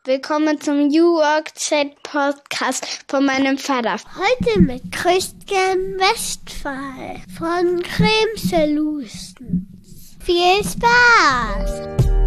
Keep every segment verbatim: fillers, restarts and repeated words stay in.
Willkommen zum New Work Chat Podcast von meinem Vater. Heute mit Christian Westphal von Creme Solutions. Viel Spaß!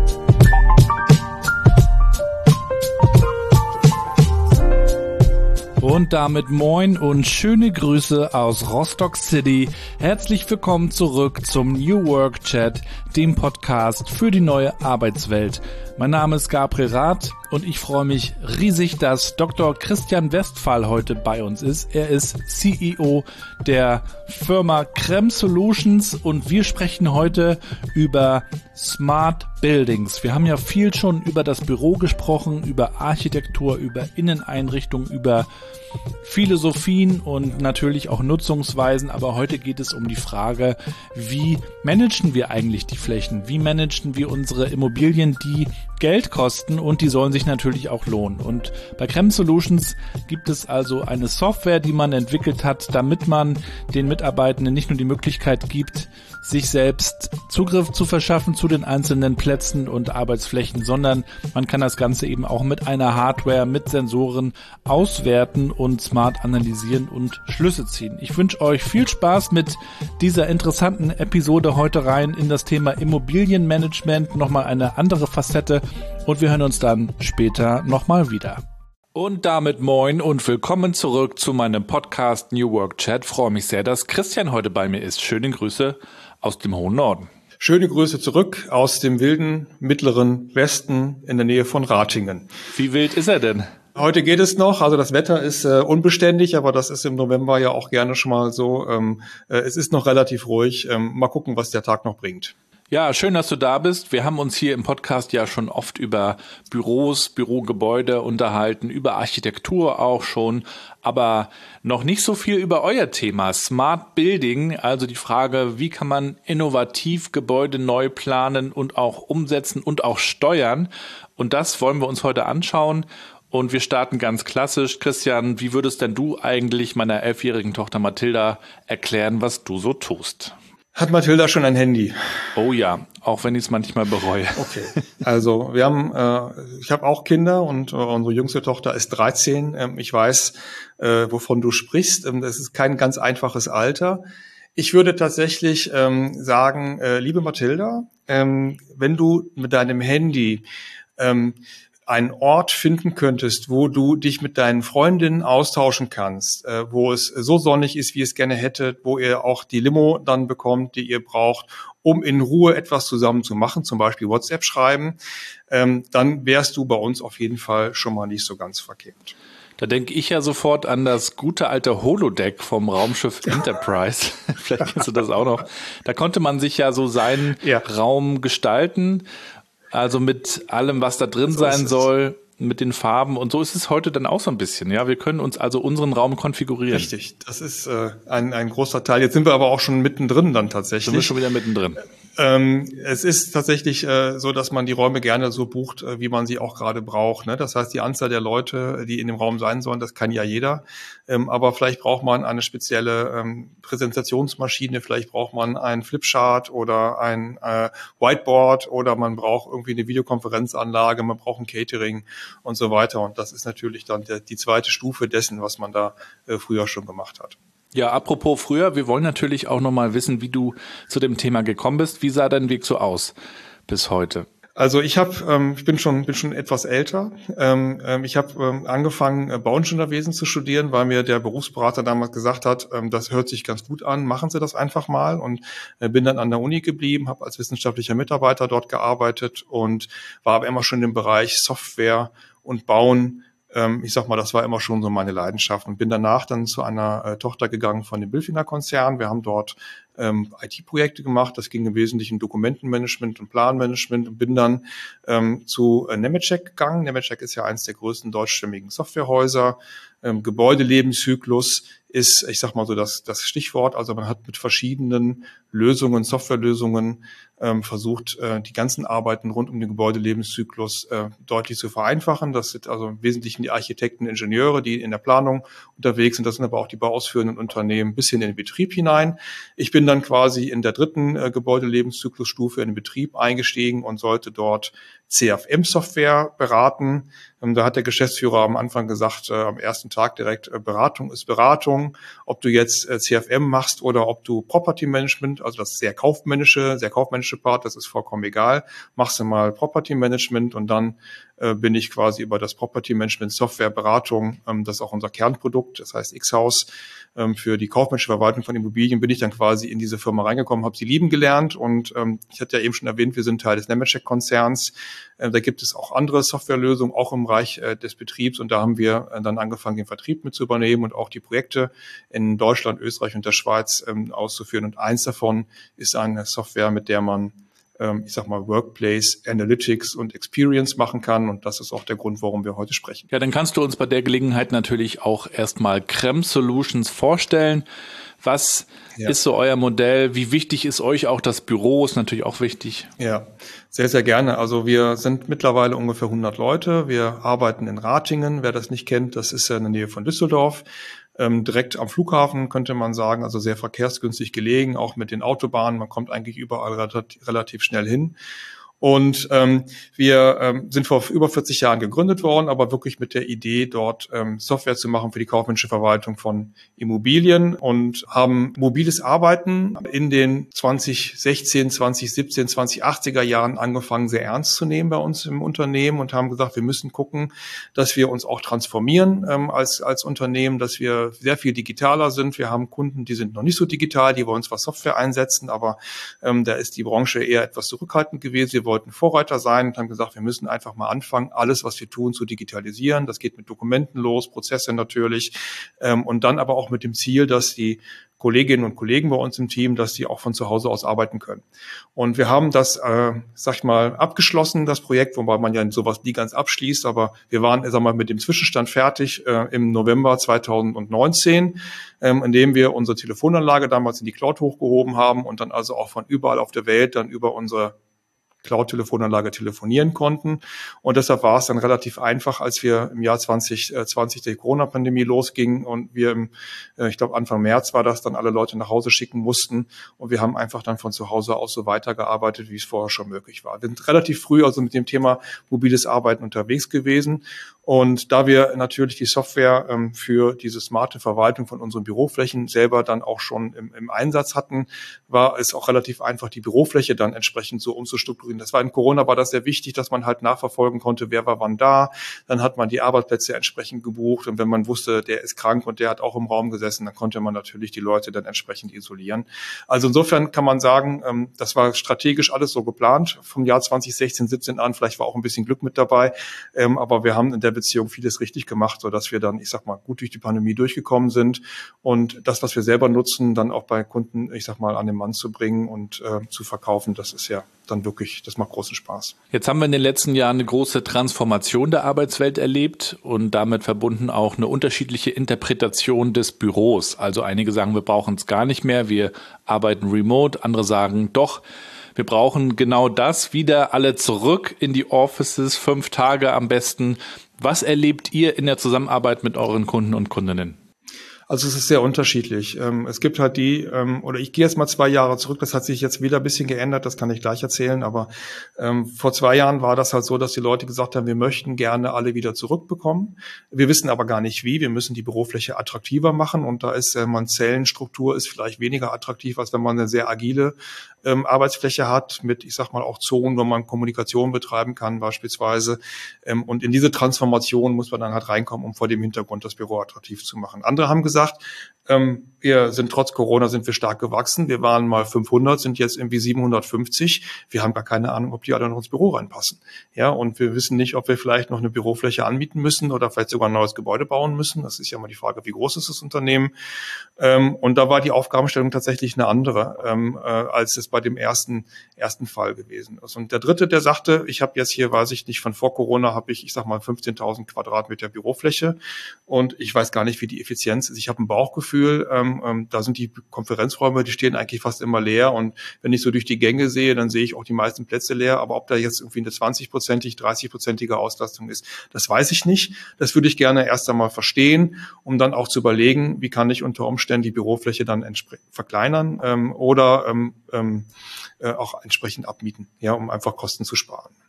Und damit moin und schöne Grüße aus Rostock City. Herzlich willkommen zurück zum New Work Chat, dem Podcast für die neue Arbeitswelt. Mein Name ist Gabriel Rath und ich freue mich riesig, dass Doktor Christian Westphal heute bei uns ist. Er ist C E O der Firma Creme Solutions und wir sprechen heute über Smart Buildings. Wir haben ja viel schon über das Büro gesprochen, über Architektur, über Inneneinrichtung, über Philosophien und natürlich auch Nutzungsweisen, aber heute geht es um die Frage, wie managen wir eigentlich die Flächen? Wie managen wir unsere Immobilien, die Geld kosten und die sollen sich natürlich auch lohnen? Und bei Creme Solutions gibt es also eine Software, die man entwickelt hat, damit man den Mitarbeitenden nicht nur die Möglichkeit gibt, sich selbst Zugriff zu verschaffen zu den einzelnen Plätzen und Arbeitsflächen, sondern man kann das Ganze eben auch mit einer Hardware, mit Sensoren auswerten und smart analysieren und Schlüsse ziehen. Ich wünsche euch viel Spaß mit dieser interessanten Episode heute rein in das Thema Immobilienmanagement, nochmal eine andere Facette und wir hören uns dann später nochmal wieder. Und damit moin und willkommen zurück zu meinem Podcast New Work Chat. Freue mich sehr, dass Christian heute bei mir ist. Schöne Grüße aus dem hohen Norden. Schöne Grüße zurück aus dem wilden mittleren Westen in der Nähe von Ratingen. Wie wild ist er denn? Heute geht es noch, also das Wetter ist äh, unbeständig, aber das ist im November ja auch gerne schon mal so. Ähm, äh, es ist noch relativ ruhig. Ähm, mal gucken, was der Tag noch bringt. Ja, schön, dass du da bist. Wir haben uns hier im Podcast ja schon oft über Büros, Bürogebäude unterhalten, über Architektur auch schon, aber noch nicht so viel über euer Thema Smart Building, also die Frage, wie kann man innovativ Gebäude neu planen und auch umsetzen und auch steuern. Und das wollen wir uns heute anschauen. Und wir starten ganz klassisch. Christian, wie würdest denn du eigentlich meiner elfjährigen Tochter Mathilda erklären, was du so tust? Hat Mathilda schon ein Handy? Oh ja, auch wenn ich es manchmal bereue. Okay, also wir haben, äh, ich habe auch Kinder und äh, unsere jüngste Tochter ist dreizehn. Ähm, ich weiß, äh, wovon du sprichst. Ähm, das ist kein ganz einfaches Alter. Ich würde tatsächlich ähm, sagen, äh, liebe Mathilda, ähm, wenn du mit deinem Handy ähm, einen Ort finden könntest, wo du dich mit deinen Freundinnen austauschen kannst, äh, wo es so sonnig ist, wie es gerne hättet, wo ihr auch die Limo dann bekommt, die ihr braucht, um in Ruhe etwas zusammen zu machen, zum Beispiel WhatsApp schreiben, ähm, dann wärst du bei uns auf jeden Fall schon mal nicht so ganz verkehrt. Da denke ich ja sofort an das gute alte Holodeck vom Raumschiff Enterprise. Vielleicht kennst du das auch noch. Da konnte man sich ja so seinen ja. Raum gestalten. Also mit allem, was da drin so sein soll, mit den Farben und so ist es heute dann auch so ein bisschen. Ja, wir können uns also unseren Raum konfigurieren. Richtig, das ist äh, ein, ein großer Teil. Jetzt sind wir aber auch schon mittendrin dann tatsächlich. Sind wir schon wieder mittendrin. Ähm, es ist tatsächlich äh, so, dass man die Räume gerne so bucht, äh, wie man sie auch gerade braucht. Ne? Das heißt, die Anzahl der Leute, die in dem Raum sein sollen, das kann ja jeder. Ähm, aber vielleicht braucht man eine spezielle ähm, Präsentationsmaschine, vielleicht braucht man ein Flipchart oder ein äh, Whiteboard oder man braucht irgendwie eine Videokonferenzanlage, man braucht ein Catering und so weiter. Und das ist natürlich dann der, die zweite Stufe dessen, was man da äh, früher schon gemacht hat. Ja, apropos früher, wir wollen natürlich auch nochmal wissen, wie du zu dem Thema gekommen bist. Wie sah dein Weg so aus bis heute? Also ich habe, ähm, ich bin schon, bin schon etwas älter. Ähm, ähm, ich habe ähm, angefangen, äh, Bauingenieurwesen zu studieren, weil mir der Berufsberater damals gesagt hat, ähm, das hört sich ganz gut an, machen Sie das einfach mal. Und äh, bin dann an der Uni geblieben, habe als wissenschaftlicher Mitarbeiter dort gearbeitet und war aber immer schon im Bereich Software und Bauen. Ich sag mal, das war immer schon so meine Leidenschaft und bin danach dann zu einer äh, Tochter gegangen von dem Bilfinger-Konzern. Wir haben dort ähm, I T-Projekte gemacht. Das ging im Wesentlichen Dokumentenmanagement und Planmanagement und bin dann ähm, zu äh, Nemetschek gegangen. Nemetschek ist ja eines der größten deutschstämmigen Softwarehäuser. Ähm, Gebäudelebenszyklus ist, ich sag mal so, das, das Stichwort. Also man hat mit verschiedenen Lösungen, Softwarelösungen ähm, versucht, äh, die ganzen Arbeiten rund um den Gebäudelebenszyklus äh, deutlich zu vereinfachen. Das sind also im Wesentlichen die Architekten, Ingenieure, die in der Planung unterwegs sind. Das sind aber auch die bauausführenden Unternehmen bis hin in den Betrieb hinein. Ich bin dann quasi in der dritten äh, Gebäudelebenszyklusstufe in den Betrieb eingestiegen und sollte dort C F M-Software beraten. Ähm, da hat der Geschäftsführer am Anfang gesagt, äh, am ersten Tag direkt, äh, Beratung ist Beratung. Ob du jetzt äh, C F M machst oder ob du Property Management, also das sehr kaufmännische, sehr kaufmännische Part, das ist vollkommen egal. Machst du mal Property Management und dann äh, bin ich quasi über das Property Management Software Beratung, ähm, das ist auch unser Kernprodukt, das heißt X-Haus, ähm, für die kaufmännische Verwaltung von Immobilien bin ich dann quasi in diese Firma reingekommen, habe sie lieben gelernt und ähm, ich hatte ja eben schon erwähnt, wir sind Teil des Nemetschek-Konzerns. Äh, da gibt es auch andere Softwarelösungen, auch im Bereich äh, des Betriebs und da haben wir äh, dann angefangen, den Vertrieb mit zu übernehmen und auch die Projekte in Deutschland, Österreich und der Schweiz ähm, auszuführen. Und eins davon ist eine Software, mit der man ich sag mal, Workplace, Analytics und Experience machen kann. Und das ist auch der Grund, warum wir heute sprechen. Ja, dann kannst du uns bei der Gelegenheit natürlich auch erstmal Crem Solutions vorstellen. Was ja. ist so euer Modell? Wie wichtig ist euch auch das Büro? Ist natürlich auch wichtig. Ja, sehr, sehr gerne. Also wir sind mittlerweile ungefähr hundert Leute. Wir arbeiten in Ratingen. Wer das nicht kennt, das ist ja in der Nähe von Düsseldorf. Ähm, direkt am Flughafen könnte man sagen, also sehr verkehrsgünstig gelegen, auch mit den Autobahnen. Man kommt eigentlich überall relativ, relativ schnell hin. Und ähm, wir ähm, sind vor über vierzig Jahren gegründet worden, aber wirklich mit der Idee, dort ähm, Software zu machen für die kaufmännische Verwaltung von Immobilien und haben mobiles Arbeiten in den zwanzig sechzehn, zwanzig siebzehn, zwanzig achtziger Jahren angefangen, sehr ernst zu nehmen bei uns im Unternehmen und haben gesagt, wir müssen gucken, dass wir uns auch transformieren ähm, als als Unternehmen, dass wir sehr viel digitaler sind. Wir haben Kunden, die sind noch nicht so digital, die bei uns was Software einsetzen, aber ähm, da ist die Branche eher etwas zurückhaltend gewesen. Wir wollten Vorreiter sein und haben gesagt, wir müssen einfach mal anfangen, alles, was wir tun, zu digitalisieren. Das geht mit Dokumenten los, Prozesse natürlich, ähm, und dann aber auch mit dem Ziel, dass die Kolleginnen und Kollegen bei uns im Team, dass die auch von zu Hause aus arbeiten können. Und wir haben das, äh, sag ich mal, abgeschlossen, das Projekt, wobei man ja sowas nie ganz abschließt, aber wir waren, sag mal, mit dem Zwischenstand fertig äh, im November zweitausendneunzehn, ähm, indem wir unsere Telefonanlage damals in die Cloud hochgehoben haben und dann also auch von überall auf der Welt dann über unsere Cloud-Telefonanlage telefonieren konnten. Und deshalb war es dann relativ einfach, als wir im Jahr zwanzig zwanzig die Corona-Pandemie losging und wir im, ich glaube Anfang März war das, dann alle Leute nach Hause schicken mussten. Und wir haben einfach dann von zu Hause aus so weitergearbeitet, wie es vorher schon möglich war. Wir sind relativ früh also mit dem Thema mobiles Arbeiten unterwegs gewesen. Und da wir natürlich die Software ähm, für diese smarte Verwaltung von unseren Büroflächen selber dann auch schon im, im Einsatz hatten, war es auch relativ einfach, die Bürofläche dann entsprechend so umzustrukturieren. Das war in Corona war das sehr wichtig, dass man halt nachverfolgen konnte, wer war wann da. Dann hat man die Arbeitsplätze entsprechend gebucht. Und wenn man wusste, der ist krank und der hat auch im Raum gesessen, dann konnte man natürlich die Leute dann entsprechend isolieren. Also insofern kann man sagen, ähm, das war strategisch alles so geplant. Vom Jahr zwanzig sechzehn, siebzehn an, vielleicht war auch ein bisschen Glück mit dabei. Ähm, aber wir haben in der Beziehung vieles richtig gemacht, sodass wir dann, ich sag mal, gut durch die Pandemie durchgekommen sind und das, was wir selber nutzen, dann auch bei Kunden, ich sag mal, an den Mann zu bringen und äh, zu verkaufen, das ist ja dann wirklich, das macht großen Spaß. Jetzt haben wir in den letzten Jahren eine große Transformation der Arbeitswelt erlebt und damit verbunden auch eine unterschiedliche Interpretation des Büros. Also einige sagen, wir brauchen es gar nicht mehr, wir arbeiten remote, andere sagen doch, wir brauchen genau das, wieder alle zurück in die Offices, fünf Tage am besten. Was erlebt ihr in der Zusammenarbeit mit euren Kunden und Kundinnen? Also es ist sehr unterschiedlich. Es gibt halt die, oder ich gehe jetzt mal zwei Jahre zurück, das hat sich jetzt wieder ein bisschen geändert, das kann ich gleich erzählen, aber ähm, vor zwei Jahren war das halt so, dass die Leute gesagt haben, wir möchten gerne alle wieder zurückbekommen. Wir wissen aber gar nicht wie, wir müssen die Bürofläche attraktiver machen und da ist äh, man Zellenstruktur ist vielleicht weniger attraktiv, als wenn man eine sehr agile ähm, Arbeitsfläche hat mit, ich sag mal, auch Zonen, wo man Kommunikation betreiben kann beispielsweise. Ähm, und in diese Transformation muss man dann halt reinkommen, um vor dem Hintergrund das Büro attraktiv zu machen. Andere haben gesagt, gesagt, ähm, wir sind trotz Corona sind wir stark gewachsen. Wir waren mal fünfhundert, sind jetzt irgendwie siebenhundertfünfzig. Wir haben gar keine Ahnung, ob die alle noch ins Büro reinpassen. Ja, und wir wissen nicht, ob wir vielleicht noch eine Bürofläche anmieten müssen oder vielleicht sogar ein neues Gebäude bauen müssen. Das ist ja mal die Frage, wie groß ist das Unternehmen? Ähm, und da war die Aufgabenstellung tatsächlich eine andere, ähm, äh, als es bei dem ersten ersten Fall gewesen ist. Und der dritte, der sagte, ich habe jetzt hier, weiß ich nicht, von vor Corona habe ich, ich sag mal, fünfzehntausend Quadratmeter Bürofläche und ich weiß gar nicht, wie die Effizienz ist. Ich habe ein Bauchgefühl, ähm, ähm, da sind die Konferenzräume, die stehen eigentlich fast immer leer und wenn ich so durch die Gänge sehe, dann sehe ich auch die meisten Plätze leer, aber ob da jetzt irgendwie eine zwanzig-prozentig, dreißig-prozentige Auslastung ist, das weiß ich nicht. Das würde ich gerne erst einmal verstehen, um dann auch zu überlegen, wie kann ich unter Umständen die Bürofläche dann entsprechend verkleinern ähm, oder ähm, ähm, äh, auch entsprechend abmieten, ja, um einfach Kosten zu sparen.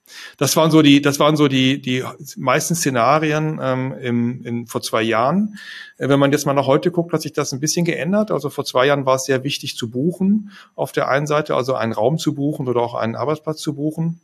Das waren so die, das waren so die die meisten Szenarien ähm, im, in, vor zwei Jahren. Äh, wenn man jetzt mal nach heute guckt, hat sich das ein bisschen geändert. Also vor zwei Jahren war es sehr wichtig zu buchen. Auf der einen Seite also einen Raum zu buchen oder auch einen Arbeitsplatz zu buchen.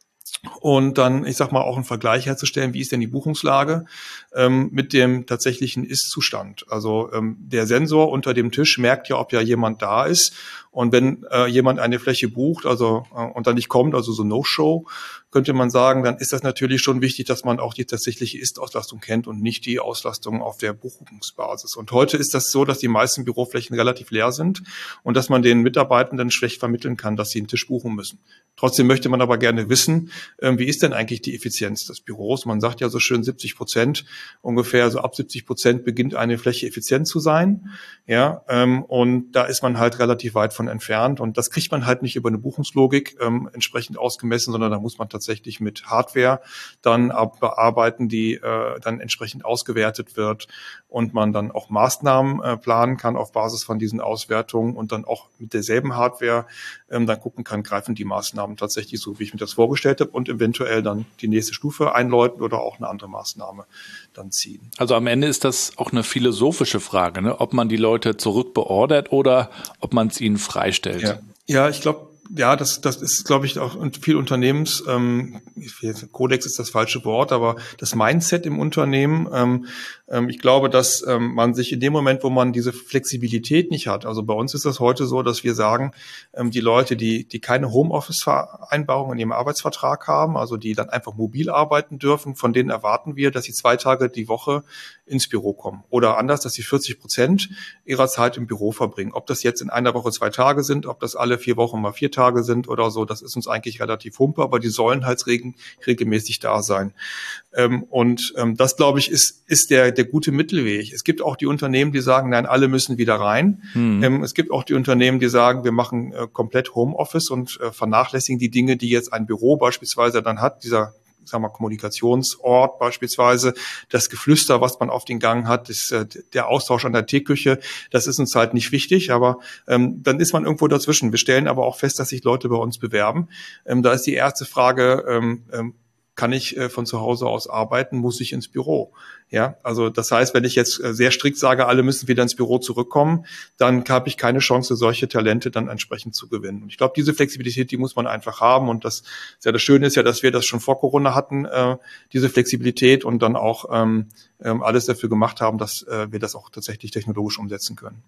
Und dann, ich sag mal, auch einen Vergleich herzustellen, wie ist denn die Buchungslage ähm, mit dem tatsächlichen Ist-Zustand. Also ähm, der Sensor unter dem Tisch merkt ja, ob ja jemand da ist. Und wenn äh, jemand eine Fläche bucht, also äh, und dann nicht kommt, also so No-Show, könnte man sagen, dann ist das natürlich schon wichtig, dass man auch die tatsächliche Ist-Auslastung kennt und nicht die Auslastung auf der Buchungsbasis. Und heute ist das so, dass die meisten Büroflächen relativ leer sind und dass man den Mitarbeitenden schlecht vermitteln kann, dass sie einen Tisch buchen müssen. Trotzdem möchte man aber gerne wissen, äh, wie ist denn eigentlich die Effizienz des Büros? Man sagt ja so schön siebzig Prozent, ungefähr so ab siebzig Prozent beginnt eine Fläche effizient zu sein. Ja, ähm, und da ist man halt relativ weit von entfernt. Und das kriegt man halt nicht über eine Buchungslogik ähm, entsprechend ausgemessen, sondern da muss man tatsächlich mit Hardware dann bearbeiten, die äh, dann entsprechend ausgewertet wird und man dann auch Maßnahmen äh, planen kann auf Basis von diesen Auswertungen und dann auch mit derselben Hardware ähm, dann gucken kann, greifen die Maßnahmen tatsächlich so, wie ich mir das vorgestellt habe und eventuell dann die nächste Stufe einläuten oder auch eine andere Maßnahme dann ziehen. Also am Ende ist das auch eine philosophische Frage, ne? Ob man die Leute zurückbeordert oder ob man es ihnen freistellt. Ja, ja, ich glaube, ja, das, das ist, glaube ich, auch viel Unternehmens, ähm, Kodex ist das falsche Wort, aber das Mindset im Unternehmen, ähm, ähm, ich glaube, dass ähm, man sich in dem Moment, wo man diese Flexibilität nicht hat, also bei uns ist das heute so, dass wir sagen, ähm, die Leute, die, die keine Homeoffice-Vereinbarung in ihrem Arbeitsvertrag haben, also die dann einfach mobil arbeiten dürfen, von denen erwarten wir, dass sie zwei Tage die Woche ins Büro kommen. Oder anders, dass sie vierzig Prozent ihrer Zeit im Büro verbringen. Ob das jetzt in einer Woche zwei Tage sind, ob das alle vier Wochen mal vier Tage sind oder so, das ist uns eigentlich relativ humpe, aber die sollen halt reg- regelmäßig da sein. Ähm, und ähm, das, glaube ich, ist, ist der, der gute Mittelweg. Es gibt auch die Unternehmen, die sagen, nein, alle müssen wieder rein. Mhm. Ähm, es gibt auch die Unternehmen, die sagen, wir machen äh, komplett Homeoffice und äh, vernachlässigen die Dinge, die jetzt ein Büro beispielsweise dann hat, dieser sagen wir, Kommunikationsort beispielsweise, das Geflüster, was man auf den Gang hat, ist, äh, der Austausch an der Teeküche, das ist uns halt nicht wichtig, aber ähm, dann ist man irgendwo dazwischen. Wir stellen aber auch fest, dass sich Leute bei uns bewerben. Ähm, da ist die erste Frage, ähm, ähm, kann ich äh, von zu Hause aus arbeiten, muss ich ins Büro? Ja, also das heißt, wenn ich jetzt äh, sehr strikt sage, alle müssen wieder ins Büro zurückkommen, dann habe ich keine Chance, solche Talente dann entsprechend zu gewinnen. Und ich glaube, diese Flexibilität, die muss man einfach haben. Und das, ja, das Schöne ist ja, dass wir das schon vor Corona hatten, äh, diese Flexibilität und dann auch ähm, äh, alles dafür gemacht haben, dass äh, wir das auch tatsächlich technologisch umsetzen können.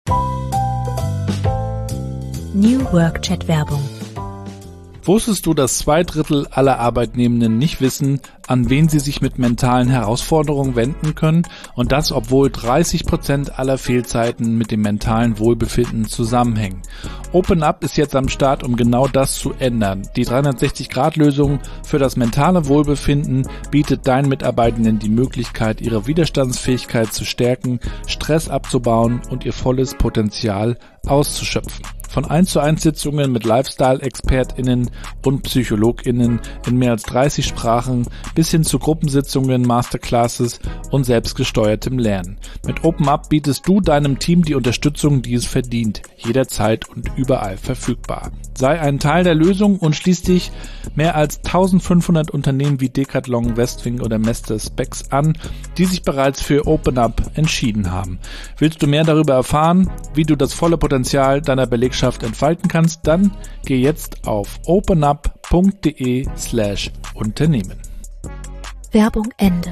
New Work Chat Werbung. Wusstest du, dass zwei Drittel aller Arbeitnehmenden nicht wissen, an wen sie sich mit mentalen Herausforderungen wenden können? Und das, obwohl dreißig Prozent aller Fehlzeiten mit dem mentalen Wohlbefinden zusammenhängen. OpenUp ist jetzt am Start, um genau das zu ändern. Die dreihundertsechzig Grad Lösung für das mentale Wohlbefinden bietet deinen Mitarbeitenden die Möglichkeit, ihre Widerstandsfähigkeit zu stärken, Stress abzubauen und ihr volles Potenzial auszuschöpfen. Von eins zu eins Sitzungen mit Lifestyle-ExpertInnen und PsychologInnen in mehr als dreißig Sprachen bis hin zu Gruppensitzungen, Masterclasses und selbstgesteuertem Lernen. Mit OpenUp bietest du deinem Team die Unterstützung, die es verdient, jederzeit und überall verfügbar. Sei ein Teil der Lösung und schließ dich mehr als eintausendfünfhundert Unternehmen wie Decathlon, Westwing oder Mester Specs an, die sich bereits für OpenUp entschieden haben. Willst du mehr darüber erfahren, wie du das volle Potenzial deiner Belegschaft entfalten kannst, dann geh jetzt auf openup.de slash Unternehmen. Werbung Ende.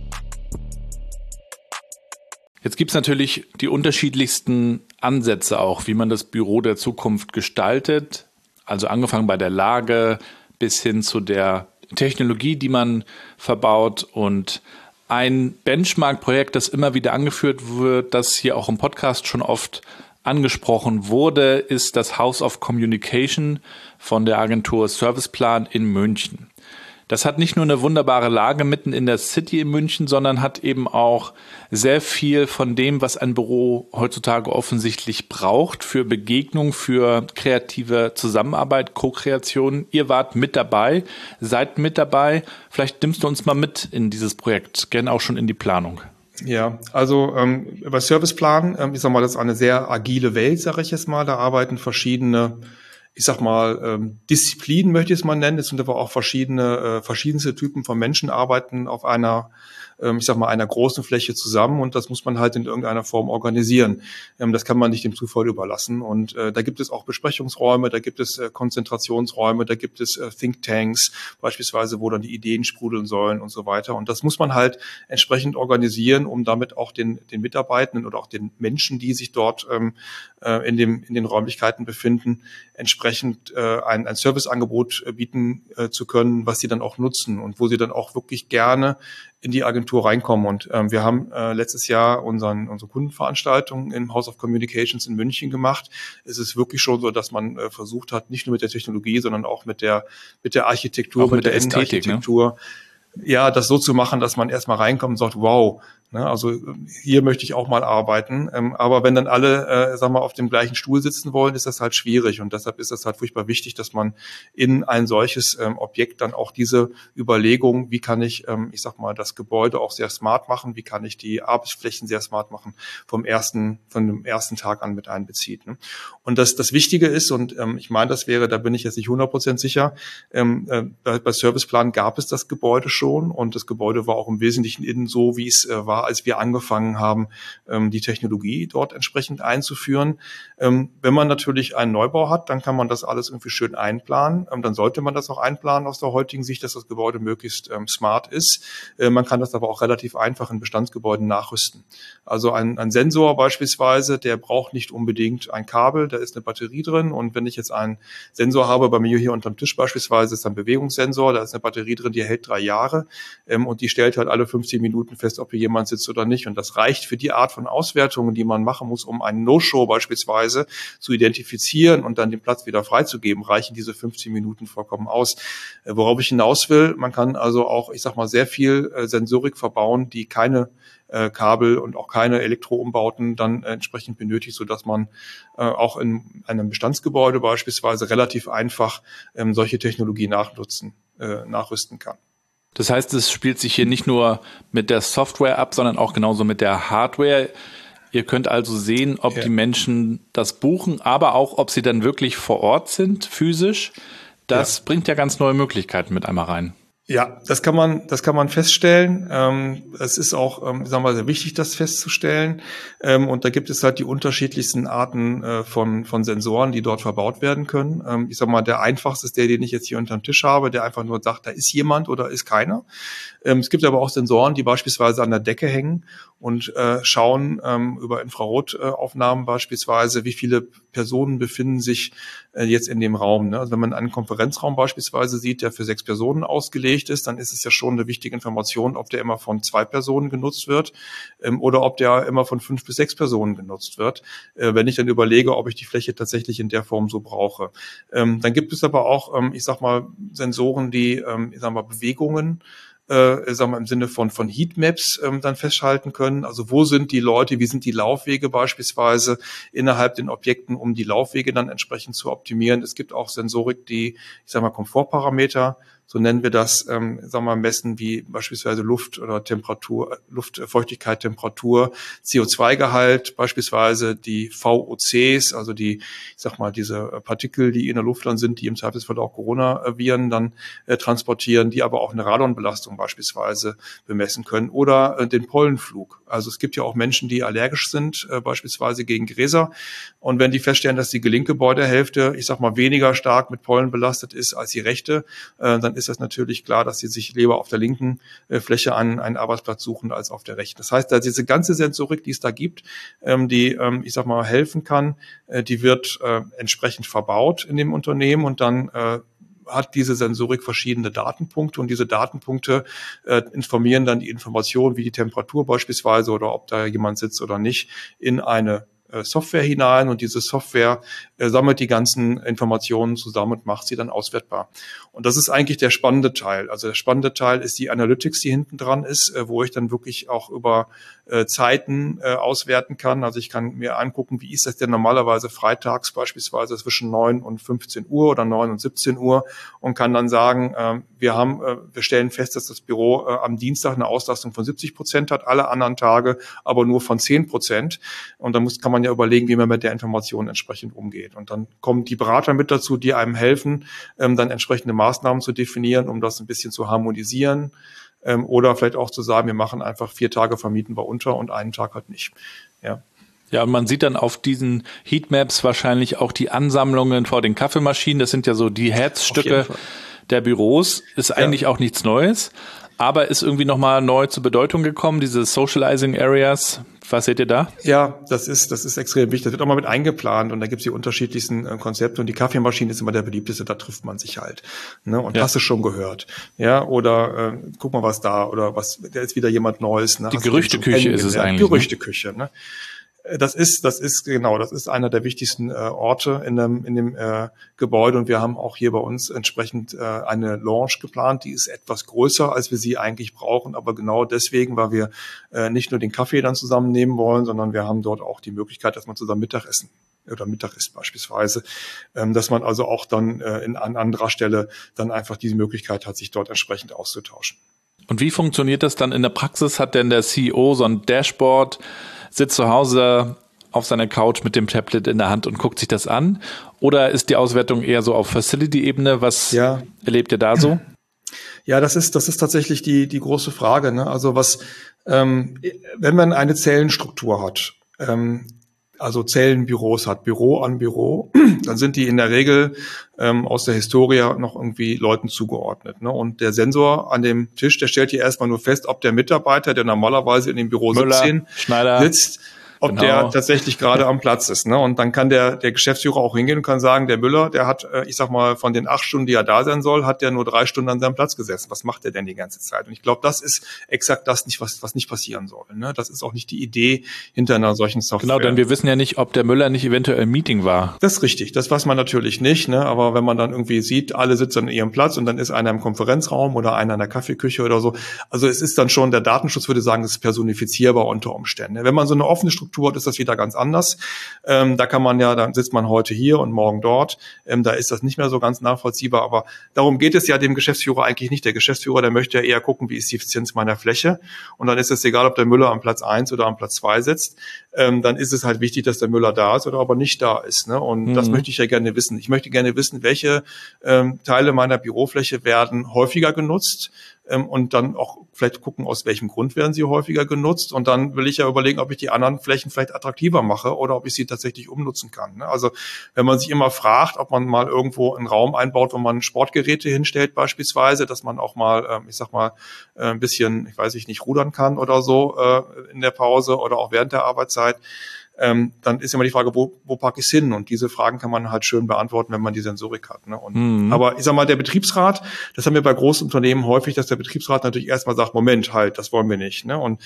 Jetzt gibt's natürlich die unterschiedlichsten Ansätze auch, wie man das Büro der Zukunft gestaltet. Also angefangen bei der Lage bis hin zu der Technologie, die man verbaut. Und ein Benchmark-Projekt, das immer wieder angeführt wird, das hier auch im Podcast schon oft angesprochen wurde, ist das House of Communication von der Agentur Serviceplan in München. Das hat nicht nur eine wunderbare Lage mitten in der City in München, sondern hat eben auch sehr viel von dem, was ein Büro heutzutage offensichtlich braucht für Begegnung, für kreative Zusammenarbeit, Co-Kreation. Ihr wart mit dabei, seid mit dabei. Vielleicht nimmst du uns mal mit in dieses Projekt, gerne auch schon in die Planung. Ja, also ähm, bei Serviceplan, ähm, ich sag mal, das ist eine sehr agile Welt, sage ich jetzt mal. Da arbeiten verschiedene ich sag mal, ähm, Disziplinen möchte ich es mal nennen. Es sind aber auch verschiedene, äh, verschiedenste Typen von Menschen arbeiten auf einer, ähm, ich sag mal, einer großen Fläche zusammen und das muss man halt in irgendeiner Form organisieren. Ähm, das kann man nicht dem Zufall überlassen und äh, da gibt es auch Besprechungsräume, da gibt es äh, Konzentrationsräume, da gibt es äh, Thinktanks beispielsweise, wo dann die Ideen sprudeln sollen und so weiter und das muss man halt entsprechend organisieren, um damit auch den, den Mitarbeitenden oder auch den Menschen, die sich dort ähm, äh, in dem, in den Räumlichkeiten befinden, entsprechend äh, ein, ein Serviceangebot äh, bieten äh, zu können, was sie dann auch nutzen und wo sie dann auch wirklich gerne in die Agentur reinkommen. Und ähm, wir haben äh, letztes Jahr unseren, unsere Kundenveranstaltung im House of Communications in München gemacht. Es ist wirklich schon so, dass man äh, versucht hat, nicht nur mit der Technologie, sondern auch mit der mit der Architektur, auch mit, mit der, der Innenarchitektur, ne? Ja, das so zu machen, dass man erstmal reinkommt und sagt, wow, ne, also hier möchte ich auch mal arbeiten. Ähm, aber wenn dann alle, äh, sag mal, auf dem gleichen Stuhl sitzen wollen, ist das halt schwierig. Und deshalb ist das halt furchtbar wichtig, dass man in ein solches ähm, Objekt dann auch diese Überlegung, wie kann ich, ähm, ich sag mal, das Gebäude auch sehr smart machen, wie kann ich die Arbeitsflächen sehr smart machen, vom ersten, von dem ersten Tag an mit einbezieht. Ne? Und das, das Wichtige ist, und ähm, ich meine, das wäre, da bin ich jetzt nicht hundert Prozent sicher, ähm, äh, bei, bei Serviceplan gab es das Gebäude schon und das Gebäude war auch im Wesentlichen innen so, wie es äh, war, als wir angefangen haben, ähm, die Technologie dort entsprechend einzuführen. Ähm, wenn man natürlich einen Neubau hat, dann kann man das alles irgendwie schön einplanen. Ähm, dann sollte man das auch einplanen aus der heutigen Sicht, dass das Gebäude möglichst ähm, smart ist. Äh, man kann das aber auch relativ einfach in Bestandsgebäuden nachrüsten. Also ein, ein Sensor beispielsweise, der braucht nicht unbedingt ein Kabel, da ist eine Batterie drin und wenn ich jetzt einen Sensor habe, bei mir hier unterm Tisch beispielsweise, ist ein Bewegungssensor, da ist eine Batterie drin, die hält drei Jahre. Ähm, und die stellt halt alle fünfzehn Minuten fest, ob hier jemand sitzt oder nicht. Und das reicht für die Art von Auswertungen, die man machen muss, um einen No-Show beispielsweise zu identifizieren und dann den Platz wieder freizugeben, reichen diese fünfzehn Minuten vollkommen aus. Äh, worauf ich hinaus will, man kann also auch, ich sag mal, sehr viel äh, Sensorik verbauen, die keine äh, Kabel und auch keine Elektroumbauten dann äh, entsprechend benötigt, sodass man äh, auch in einem Bestandsgebäude beispielsweise relativ einfach ähm, solche Technologie nachnutzen, äh, nachrüsten kann. Das heißt, es spielt sich hier nicht nur mit der Software ab, sondern auch genauso mit der Hardware. Ihr könnt also sehen, ob ja. die Menschen das buchen, aber auch, ob sie dann wirklich vor Ort sind, physisch. Das ja. bringt ja ganz neue Möglichkeiten mit einmal rein. Ja, das kann man, das kann man feststellen. Ähm, es ist auch, ähm, sagen wir mal, sehr wichtig, das festzustellen. Ähm, und da gibt es halt die unterschiedlichsten Arten äh, von von Sensoren, die dort verbaut werden können. Ähm, ich sag mal, der einfachste ist der, den ich jetzt hier unterm Tisch habe, der einfach nur sagt, da ist jemand oder ist keiner. Ähm, es gibt aber auch Sensoren, die beispielsweise an der Decke hängen und äh, schauen ähm, über Infrarotaufnahmen beispielsweise, wie viele Personen befinden sich äh, jetzt in dem Raum. Ne? Also wenn man einen Konferenzraum beispielsweise sieht, der für sechs Personen ausgelegt ist, dann ist es ja schon eine wichtige Information, ob der immer von zwei Personen genutzt wird ähm, oder ob der immer von fünf bis sechs Personen genutzt wird, äh, wenn ich dann überlege, ob ich die Fläche tatsächlich in der Form so brauche. Ähm, dann gibt es aber auch, ähm, ich sag mal, Sensoren, die, ähm, ich sag mal, Bewegungen Äh, sagen wir im Sinne von von Heatmaps ähm, dann festhalten können. Also wo sind die Leute, wie sind die Laufwege beispielsweise innerhalb den Objekten, um die Laufwege dann entsprechend zu optimieren. Es gibt auch Sensorik, die, ich sage mal, Komfortparameter, so nennen wir das, ähm, sagen wir mal, messen, wie beispielsweise Luft oder Temperatur, Luftfeuchtigkeit, Temperatur, C O zwei Gehalt, beispielsweise die V O Cs, also die, ich sag mal, diese Partikel, die in der Luft dann sind, die im Zweifelsfall auch Coronaviren dann äh, transportieren, die aber auch eine Radonbelastung beispielsweise bemessen können oder äh, den Pollenflug. Also es gibt ja auch Menschen, die allergisch sind, äh, beispielsweise gegen Gräser. Und wenn die feststellen, dass die linke Gebäudehälfte, ich sag mal, weniger stark mit Pollen belastet ist als die rechte, äh, dann ist das natürlich klar, dass sie sich lieber auf der linken äh, Fläche einen, einen Arbeitsplatz suchen als auf der rechten. Das heißt, da diese ganze Sensorik, die es da gibt, ähm, die, ähm, ich sag mal, helfen kann, äh, die wird äh, entsprechend verbaut in dem Unternehmen und dann äh, hat diese Sensorik verschiedene Datenpunkte und diese Datenpunkte äh, informieren dann die Information, wie die Temperatur beispielsweise oder ob da jemand sitzt oder nicht, in eine Software hinein und diese Software äh, sammelt die ganzen Informationen zusammen und macht sie dann auswertbar. Und das ist eigentlich der spannende Teil. Also der spannende Teil ist die Analytics, die hinten dran ist, äh, wo ich dann wirklich auch über äh, Zeiten äh, auswerten kann. Also ich kann mir angucken, wie ist das denn normalerweise freitags beispielsweise zwischen neun und fünfzehn Uhr oder neun und siebzehn Uhr und kann dann sagen, äh, wir haben, äh, wir stellen fest, dass das Büro äh, am Dienstag eine Auslastung von siebzig Prozent hat, alle anderen Tage aber nur von zehn Prozent. Und dann muss, kann man man ja überlegen, wie man mit der Information entsprechend umgeht. Und dann kommen die Berater mit dazu, die einem helfen, ähm, dann entsprechende Maßnahmen zu definieren, um das ein bisschen zu harmonisieren. Ähm, oder vielleicht auch zu sagen, wir machen einfach vier Tage vermieten wir unter und einen Tag halt nicht. Ja. Ja, und man sieht dann auf diesen Heatmaps wahrscheinlich auch die Ansammlungen vor den Kaffeemaschinen. Das sind ja so die Herzstücke der Büros. Ist eigentlich ja. auch nichts Neues, aber ist irgendwie nochmal neu zur Bedeutung gekommen, diese Socializing Areas. Was seht ihr da? Ja, das ist, das ist extrem wichtig. Das wird auch mal mit eingeplant und da gibt es die unterschiedlichsten äh, Konzepte und die Kaffeemaschine ist immer der beliebteste, da trifft man sich halt. Ne? Und ja. hast du schon gehört. Ja, oder äh, guck mal, was da, oder was, da ist wieder jemand Neues. Ne? Die Gerüchteküche ist es eigentlich. Gerüchteküche, ne? Das ist, das ist, genau, das ist einer der wichtigsten äh, Orte in dem, in dem äh, Gebäude und wir haben auch hier bei uns entsprechend äh, eine Lounge geplant, die ist etwas größer, als wir sie eigentlich brauchen, aber genau deswegen, weil wir äh, nicht nur den Kaffee dann zusammennehmen wollen, sondern wir haben dort auch die Möglichkeit, dass man zusammen Mittagessen oder Mittag isst beispielsweise, ähm, dass man also auch dann äh, in, an anderer Stelle dann einfach diese Möglichkeit hat, sich dort entsprechend auszutauschen. Und wie funktioniert das dann in der Praxis? Hat denn der C E O so ein Dashboard, sitzt zu Hause auf seiner Couch mit dem Tablet in der Hand und guckt sich das an? Oder ist die Auswertung eher so auf Facility-Ebene? Was ja. erlebt ihr da so? Ja, das ist, das ist tatsächlich die, die große Frage, ne? Also was, ähm, wenn man eine Zellenstruktur hat, ähm, also Zellenbüros hat, Büro an Büro, dann sind die in der Regel ähm, aus der Historie noch irgendwie Leuten zugeordnet. Ne? Und der Sensor an dem Tisch, der stellt hier erstmal nur fest, ob der Mitarbeiter, der normalerweise in dem Büro Müller, siebzehn Schneider, sitzt, ob genau. der tatsächlich gerade am Platz ist. Ne? Und dann kann der der Geschäftsführer auch hingehen und kann sagen, der Müller, der hat, äh, ich sag mal, von den acht Stunden, die er da sein soll, hat der nur drei Stunden an seinem Platz gesessen. Was macht er denn die ganze Zeit? Und ich glaube, das ist exakt das nicht, was was nicht passieren soll. Ne? Das ist auch nicht die Idee hinter einer solchen Software. Genau, denn wir wissen ja nicht, ob der Müller nicht eventuell im Meeting war. Das ist richtig, das weiß man natürlich nicht. Ne? Aber wenn man dann irgendwie sieht, alle sitzen an ihrem Platz und dann ist einer im Konferenzraum oder einer in der Kaffeeküche oder so. Also es ist dann schon, der Datenschutz würde sagen, das ist personifizierbar unter Umständen. Wenn man so eine offene Struktur hat, ist das wieder ganz anders. Ähm, da kann man ja, dann sitzt man heute hier und morgen dort. Ähm, da ist das nicht mehr so ganz nachvollziehbar. Aber darum geht es ja dem Geschäftsführer eigentlich nicht. Der Geschäftsführer, der möchte ja eher gucken, wie ist die Effizienz meiner Fläche. Und dann ist es egal, ob der Müller am Platz eins oder am Platz zwei sitzt. Ähm, dann ist es halt wichtig, dass der Müller da ist oder aber nicht da ist. Ne? Und mhm. das möchte ich ja gerne wissen. Ich möchte gerne wissen, welche ähm, Teile meiner Bürofläche werden häufiger genutzt. Ähm, und dann auch vielleicht gucken, aus welchem Grund werden sie häufiger genutzt. Und dann will ich ja überlegen, ob ich die anderen Flächen vielleicht attraktiver mache oder ob ich sie tatsächlich umnutzen kann. Ne? Also wenn man sich immer fragt, ob man mal irgendwo einen Raum einbaut, wo man Sportgeräte hinstellt beispielsweise, dass man auch mal, ähm, ich sag mal, äh, ein bisschen, ich weiß nicht, rudern kann oder so äh, in der Pause oder auch während der Arbeitszeit, Ähm, dann ist immer die Frage, wo, wo packe ich es hin? Und diese Fragen kann man halt schön beantworten, wenn man die Sensorik hat. Ne? Und, mhm. Aber ich sag mal, der Betriebsrat, das haben wir bei großen Unternehmen häufig, dass der Betriebsrat natürlich erstmal sagt, Moment, halt, das wollen wir nicht. Ne? Und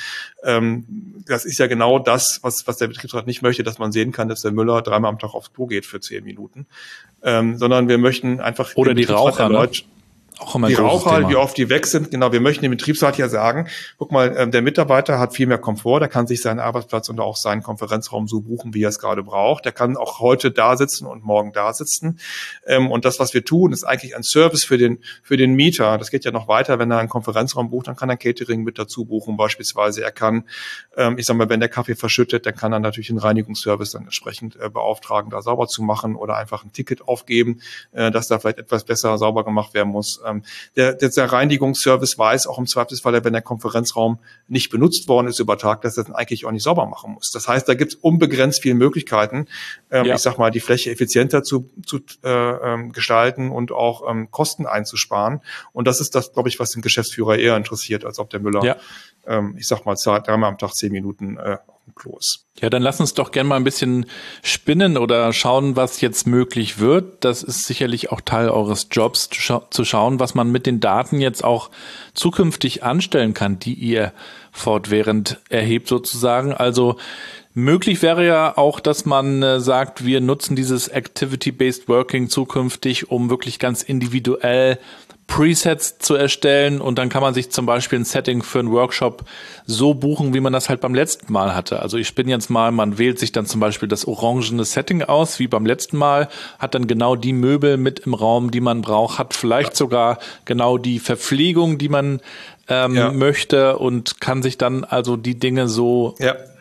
ähm, das ist ja genau das, was, was der Betriebsrat nicht möchte, dass man sehen kann, dass der Müller dreimal am Tag aufs Klo geht für zehn Minuten. Ähm, sondern wir möchten einfach... Oder die Raucher, ne? Auch immer die Raucher, Thema. Wie oft die weg sind. Genau, wir möchten dem Betriebsrat ja sagen, guck mal, der Mitarbeiter hat viel mehr Komfort, der kann sich seinen Arbeitsplatz und auch seinen Konferenzraum so buchen, wie er es gerade braucht. Der kann auch heute da sitzen und morgen da sitzen. Und das, was wir tun, ist eigentlich ein Service für den für den Mieter. Das geht ja noch weiter, wenn er einen Konferenzraum bucht, dann kann er Catering mit dazu buchen beispielsweise. Er kann, ich sag mal, wenn der Kaffee verschüttet, dann kann er natürlich einen Reinigungsservice dann entsprechend beauftragen, da sauber zu machen oder einfach ein Ticket aufgeben, dass da vielleicht etwas besser sauber gemacht werden muss. Der, der Reinigungsservice weiß auch im Zweifelsfall, wenn der Konferenzraum nicht benutzt worden ist über Tag, dass er dann eigentlich auch nicht sauber machen muss. Das heißt, da gibt es unbegrenzt viele Möglichkeiten, ähm, ja. ich sag mal, die Fläche effizienter zu, zu äh, ähm, gestalten und auch ähm, Kosten einzusparen. Und das ist das, glaube ich, was den Geschäftsführer eher interessiert, als ob der Müller, ja. ähm, ich sag mal, dreimal am Tag zehn Minuten äh, auf dem Klo ist. Ja, dann lass uns doch gerne mal ein bisschen spinnen oder schauen, was jetzt möglich wird. Das ist sicherlich auch Teil eures Jobs, zu, scha- zu schauen, was man mit den Daten jetzt auch zukünftig anstellen kann, die ihr fortwährend erhebt sozusagen. Also möglich wäre ja auch, dass man äh, sagt, wir nutzen dieses Activity-Based Working zukünftig, um wirklich ganz individuell Presets zu erstellen und dann kann man sich zum Beispiel ein Setting für einen Workshop so buchen, wie man das halt beim letzten Mal hatte. Also ich spinne jetzt mal, man wählt sich dann zum Beispiel das orangene Setting aus, wie beim letzten Mal, hat dann genau die Möbel mit im Raum, die man braucht, hat vielleicht ja. sogar genau die Verpflegung, die man ähm, ja. möchte und kann sich dann also die Dinge so ja.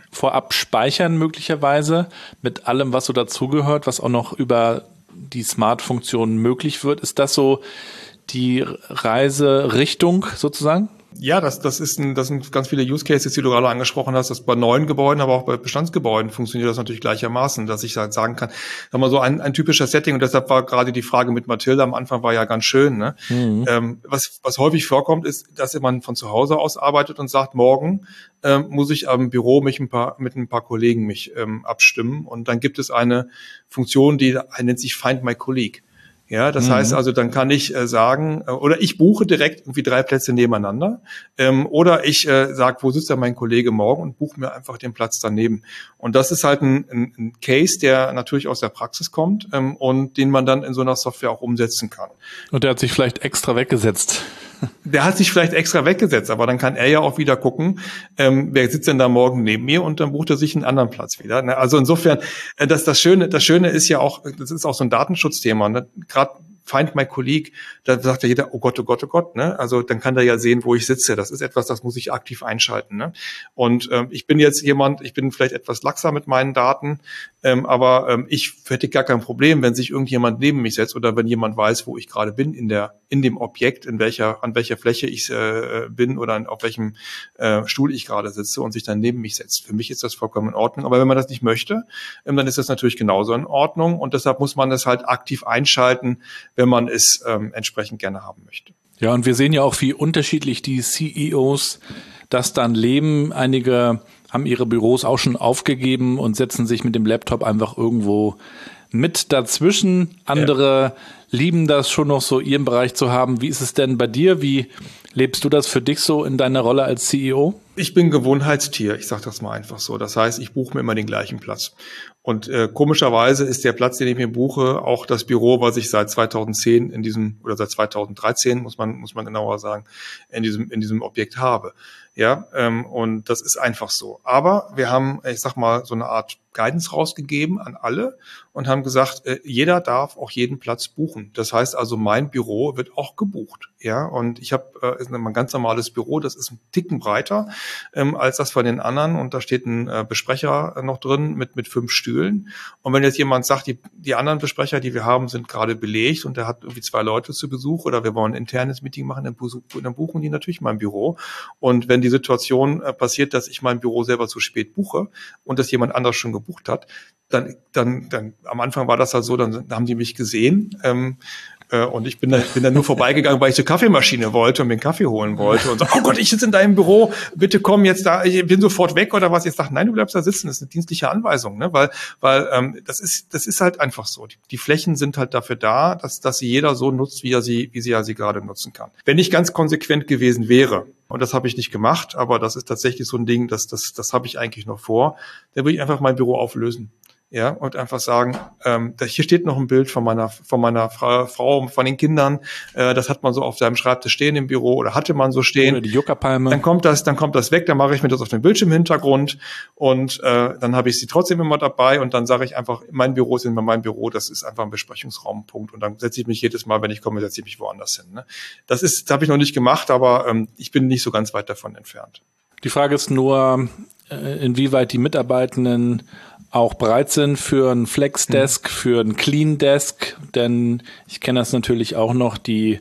vorab speichern möglicherweise mit allem, was so dazugehört, was auch noch über die Smart-Funktion möglich wird. Ist das so die Reiserichtung sozusagen? Ja, das, das ist ein, das sind ganz viele Use Cases, die du gerade angesprochen hast, dass bei neuen Gebäuden, aber auch bei Bestandsgebäuden funktioniert das natürlich gleichermaßen, dass ich halt sagen kann, sag mal so ein, ein typischer Setting, und deshalb war gerade die Frage mit Mathilda am Anfang war ja ganz schön, ne? Mhm. Ähm, was, was häufig vorkommt, ist, dass man von zu Hause aus arbeitet und sagt, morgen ähm, muss ich am Büro mich ein paar, mit ein paar Kollegen mich ähm, abstimmen, und dann gibt es eine Funktion, die nennt sich Find My Colleague. Ja, das mhm. heißt also, dann kann ich äh, sagen, äh, oder ich buche direkt irgendwie drei Plätze nebeneinander, ähm, oder ich äh, sage, wo sitzt denn mein Kollege morgen, und buche mir einfach den Platz daneben. Und das ist halt ein, ein, ein Case, der natürlich aus der Praxis kommt ähm, und den man dann in so einer Software auch umsetzen kann. Und der hat sich vielleicht extra weggesetzt. Der hat sich vielleicht extra weggesetzt, aber dann kann er ja auch wieder gucken, ähm, wer sitzt denn da morgen neben mir, und dann bucht er sich einen anderen Platz wieder. Ne? Also insofern, äh, das, das Schöne, das Schöne ist ja auch, das ist auch so ein Datenschutzthema, ne? Gerade Find My Colleague, da sagt ja jeder, oh Gott, oh Gott, oh Gott, ne? Also dann kann der ja sehen, wo ich sitze. Das ist etwas, das muss ich aktiv einschalten, ne? Und ähm, ich bin jetzt jemand, ich bin vielleicht etwas laxer mit meinen Daten, ähm, aber ähm, ich hätte gar kein Problem, wenn sich irgendjemand neben mich setzt oder wenn jemand weiß, wo ich gerade bin in der in dem Objekt, in welcher an welcher Fläche ich äh, bin oder auf welchem äh, Stuhl ich gerade sitze und sich dann neben mich setzt. Für mich ist das vollkommen in Ordnung. Aber wenn man das nicht möchte, ähm, dann ist das natürlich genauso in Ordnung, und deshalb muss man das halt aktiv einschalten, wenn man es ähm, entsprechend gerne haben möchte. Ja, und wir sehen ja auch, wie unterschiedlich die C E Os das dann leben. Einige haben ihre Büros auch schon aufgegeben und setzen sich mit dem Laptop einfach irgendwo mit dazwischen. Andere ja. lieben das schon noch so, ihren Bereich zu haben. Wie ist es denn bei dir? Wie lebst du das für dich so in deiner Rolle als C E O? Ich bin Gewohnheitstier, ich sage das mal einfach so. Das heißt, ich buche mir immer den gleichen Platz. Und äh, komischerweise ist der Platz, den ich mir buche, auch das Büro, was ich seit zweitausendzehn in diesem, oder seit zweitausenddreizehn, muss man muss man genauer sagen, in diesem in diesem Objekt habe. Ja, ähm, und das ist einfach so. Aber wir haben, ich sag mal, so eine Art Guidance rausgegeben an alle und haben gesagt, äh, jeder darf auch jeden Platz buchen. Das heißt also, mein Büro wird auch gebucht. Ja, und ich habe äh, ist ein ganz normales Büro, das ist ein Ticken breiter ähm, als das von den anderen, und da steht ein äh, Besprecher äh, noch drin mit mit fünf Stühlen. Und wenn jetzt jemand sagt, die die anderen Besprecher, die wir haben, sind gerade belegt und der hat irgendwie zwei Leute zu Besuch oder wir wollen ein internes Meeting machen, dann, buch, dann buchen die natürlich mein Büro. Und wenn die Situation äh, passiert, dass ich mein Büro selber zu spät buche und das jemand anderes schon gebucht hat, dann dann dann am Anfang war das halt so, dann, dann haben die mich gesehen. Ähm, Und ich bin da, bin da nur vorbeigegangen, weil ich zur Kaffeemaschine wollte und mir einen Kaffee holen wollte. Und so, oh Gott, ich sitze in deinem Büro, bitte komm jetzt da, ich bin sofort weg oder was. Jetzt sagt, nein, du bleibst da sitzen, das ist eine dienstliche Anweisung, ne? Weil, weil ähm, das ist, das ist halt einfach so. Die, die Flächen sind halt dafür da, dass, dass sie jeder so nutzt, wie er sie, wie sie ja sie gerade nutzen kann. Wenn ich ganz konsequent gewesen wäre, und das habe ich nicht gemacht, aber das ist tatsächlich so ein Ding, das, das, das habe ich eigentlich noch vor, dann würde ich einfach mein Büro auflösen. Ja, und einfach sagen, ähm, da, hier steht noch ein Bild von meiner von meiner Frau, Frau von den Kindern. Äh, das hat man so auf seinem Schreibtisch stehen im Büro oder hatte man so stehen. Oder die Juckerpalme. Dann kommt das, dann kommt das weg. Dann mache ich mir das auf den Bildschirmhintergrund und äh, dann habe ich sie trotzdem immer dabei. Und dann sage ich einfach, mein Büro ist immer mein Büro. Das ist einfach ein Besprechungsraum. Punkt. Und dann setze ich mich jedes Mal, wenn ich komme, setze ich mich woanders hin. Ne? Das ist, das habe ich noch nicht gemacht, aber ähm, ich bin nicht so ganz weit davon entfernt. Die Frage ist nur, äh, inwieweit die Mitarbeitenden auch bereit sind für ein Flex-Desk, mhm. für ein Clean-Desk, denn ich kenne das natürlich auch noch, die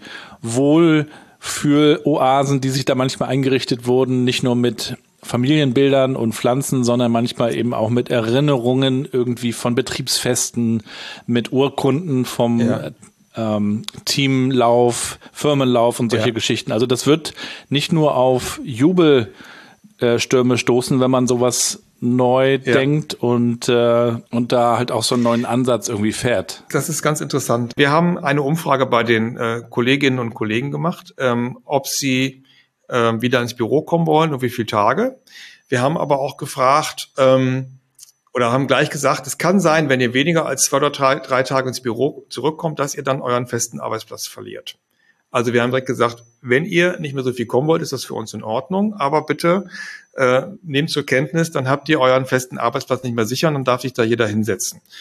Wohlfühl-Oasen, die sich da manchmal eingerichtet wurden, nicht nur mit Familienbildern und Pflanzen, sondern manchmal eben auch mit Erinnerungen irgendwie von Betriebsfesten, mit Urkunden vom ja. ähm, Teamlauf, Firmenlauf und solche ja. Geschichten. Also das wird nicht nur auf Jubelstürme stoßen, wenn man sowas neu ja. denkt und äh, und da halt auch so einen neuen Ansatz irgendwie fährt. Das ist ganz interessant. Wir haben eine Umfrage bei den äh, Kolleginnen und Kollegen gemacht, ähm, ob sie äh, wieder ins Büro kommen wollen und wie viele Tage. Wir haben aber auch gefragt ähm, oder haben gleich gesagt, es kann sein, wenn ihr weniger als zwei oder drei, drei Tage ins Büro zurückkommt, dass ihr dann euren festen Arbeitsplatz verliert. Also wir haben direkt gesagt, wenn ihr nicht mehr so viel kommen wollt, ist das für uns in Ordnung, aber bitte äh, nehmt zur Kenntnis, dann habt ihr euren festen Arbeitsplatz nicht mehr sicher und dann darf sich da jeder hinsetzen.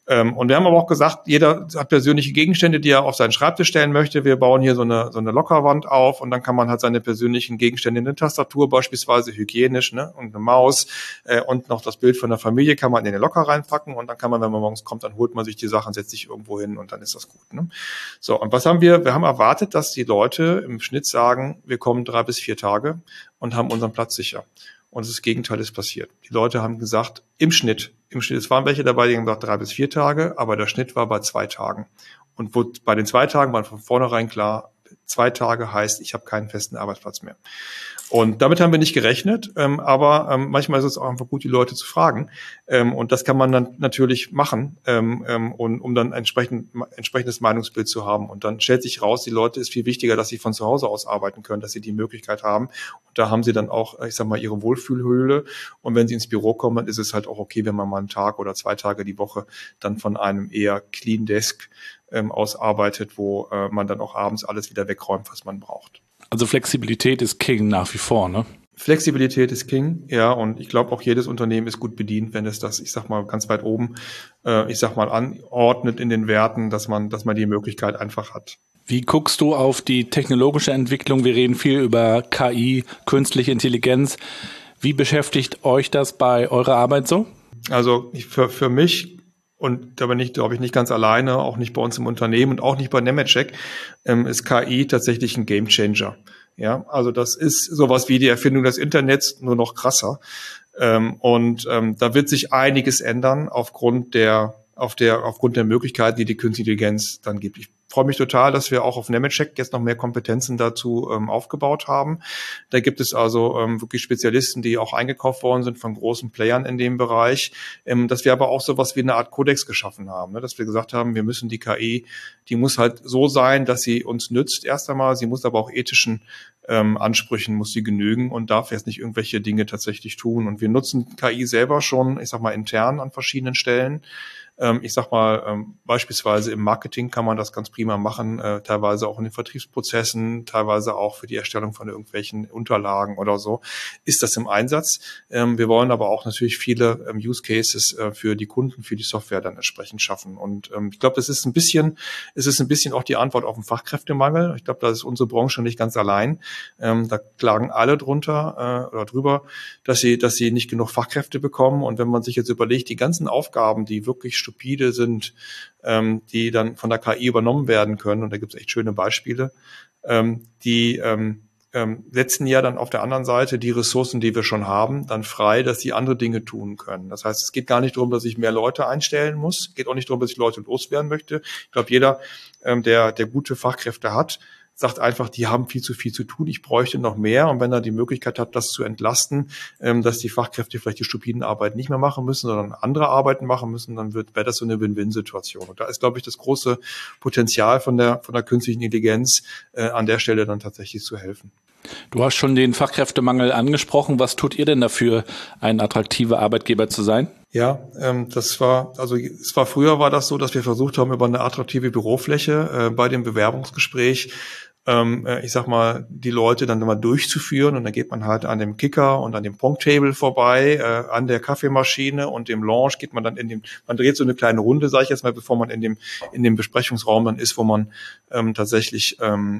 Ähm, und wir haben aber auch gesagt, jeder hat persönliche Gegenstände, die er auf seinen Schreibtisch stellen möchte. Wir bauen hier so eine, so eine Lockerwand auf und dann kann man halt seine persönlichen Gegenstände, eine Tastatur beispielsweise, hygienisch, ne, und eine Maus äh, und noch das Bild von der Familie kann man in den Locker reinpacken und dann kann man, wenn man morgens kommt, dann holt man sich die Sachen, setzt sich irgendwo hin und dann ist das gut. Ne? So, und was haben wir? Wir haben erwartet, dass die Leute im Schnitt sagen, wir kommen drei bis vier Tage und haben unseren Platz sicher. Und das Gegenteil ist passiert. Die Leute haben gesagt, im Schnitt, im Schnitt, es waren welche dabei, die haben gesagt drei bis vier Tage, aber der Schnitt war bei zwei Tagen. Und wo, bei den zwei Tagen war von vornherein klar, zwei Tage heißt, ich habe keinen festen Arbeitsplatz mehr. Und damit haben wir nicht gerechnet, ähm, aber ähm, manchmal ist es auch einfach gut, die Leute zu fragen. Ähm, und das kann man dann natürlich machen, ähm, ähm, und, um dann entsprechend entsprechendes Meinungsbild zu haben. Und dann stellt sich raus, die Leute ist viel wichtiger, dass sie von zu Hause aus arbeiten können, dass sie die Möglichkeit haben. Und da haben sie dann auch, ich sag mal, ihre Wohlfühlhöhle. Und wenn sie ins Büro kommen, dann ist es halt auch okay, wenn man mal einen Tag oder zwei Tage die Woche dann von einem eher Clean Desk ähm, aus arbeitet, wo äh, man dann auch abends alles wieder wegräumt, was man braucht. Also Flexibilität ist King nach wie vor, ne? Flexibilität ist King, ja, und ich glaube auch jedes Unternehmen ist gut bedient, wenn es das, ich sag mal, ganz weit oben, äh, ich sag mal, anordnet in den Werten, dass man, dass man die Möglichkeit einfach hat. Wie guckst du auf die technologische Entwicklung? Wir reden viel über K I, künstliche Intelligenz. Wie beschäftigt euch das bei eurer Arbeit so? Also ich, für, für mich, und da bin ich, glaube ich, nicht ganz alleine, auch nicht bei uns im Unternehmen und auch nicht bei Nemetschek, ähm, ist K I tatsächlich ein Gamechanger. Ja, also das ist sowas wie die Erfindung des Internets, nur noch krasser. Ähm, und ähm, da wird sich einiges ändern aufgrund der, auf der, aufgrund der Möglichkeiten, die die Künstliche Intelligenz dann gibt. Ich freue mich total, dass wir auch auf Nemetschek jetzt noch mehr Kompetenzen dazu ähm, aufgebaut haben. Da gibt es also ähm, wirklich Spezialisten, die auch eingekauft worden sind von großen Playern in dem Bereich, ähm, dass wir aber auch sowas wie eine Art Kodex geschaffen haben, ne? Dass wir gesagt haben, wir müssen die K I, die muss halt so sein, dass sie uns nützt erst einmal, sie muss aber auch ethischen ähm, Ansprüchen, muss sie genügen und darf jetzt nicht irgendwelche Dinge tatsächlich tun. Und wir nutzen K I selber schon, ich sag mal, intern an verschiedenen Stellen. Ich sag mal, ähm, beispielsweise im Marketing kann man das ganz prima machen, äh, teilweise auch in den Vertriebsprozessen, teilweise auch für die Erstellung von irgendwelchen Unterlagen oder so, ist das im Einsatz. Ähm, wir wollen aber auch natürlich viele ähm, Use Cases äh, für die Kunden, für die Software dann entsprechend schaffen. Und ähm, ich glaube, das ist ein bisschen, es ist ein bisschen auch die Antwort auf den Fachkräftemangel. Ich glaube, da ist unsere Branche nicht ganz allein. Ähm, da klagen alle drunter äh, oder drüber, dass sie, dass sie nicht genug Fachkräfte bekommen. Und wenn man sich jetzt überlegt, die ganzen Aufgaben, die wirklich stupide sind, ähm, die dann von der K I übernommen werden können, und da gibt es echt schöne Beispiele, ähm, die ähm, ähm, setzen ja dann auf der anderen Seite die Ressourcen, die wir schon haben, dann frei, dass sie andere Dinge tun können. Das heißt, es geht gar nicht darum, dass ich mehr Leute einstellen muss, es geht auch nicht darum, dass ich Leute loswerden möchte. Ich glaube, jeder, ähm, der, der gute Fachkräfte hat, sagt einfach, die haben viel zu viel zu tun, ich bräuchte noch mehr. Und wenn er die Möglichkeit hat, das zu entlasten, ähm, dass die Fachkräfte vielleicht die stupiden Arbeiten nicht mehr machen müssen, sondern andere Arbeiten machen müssen, dann wird, wäre das so eine Win-Win-Situation. Und da ist, glaube ich, das große Potenzial von der, von der künstlichen Intelligenz äh, an der Stelle dann tatsächlich zu helfen. Du hast schon den Fachkräftemangel angesprochen. Was tut ihr denn dafür, ein attraktiver Arbeitgeber zu sein? Ja, ähm, das war, also es war früher war das so, dass wir versucht haben, über eine attraktive Bürofläche äh, bei dem Bewerbungsgespräch ähm, ich sag mal, die Leute dann immer durchzuführen, und dann geht man halt an dem Kicker und an dem Ponktable vorbei, äh, an der Kaffeemaschine und dem Lounge geht man dann in dem, man dreht so eine kleine Runde, sage ich jetzt mal, bevor man in dem in dem Besprechungsraum dann ist, wo man ähm, tatsächlich ähm,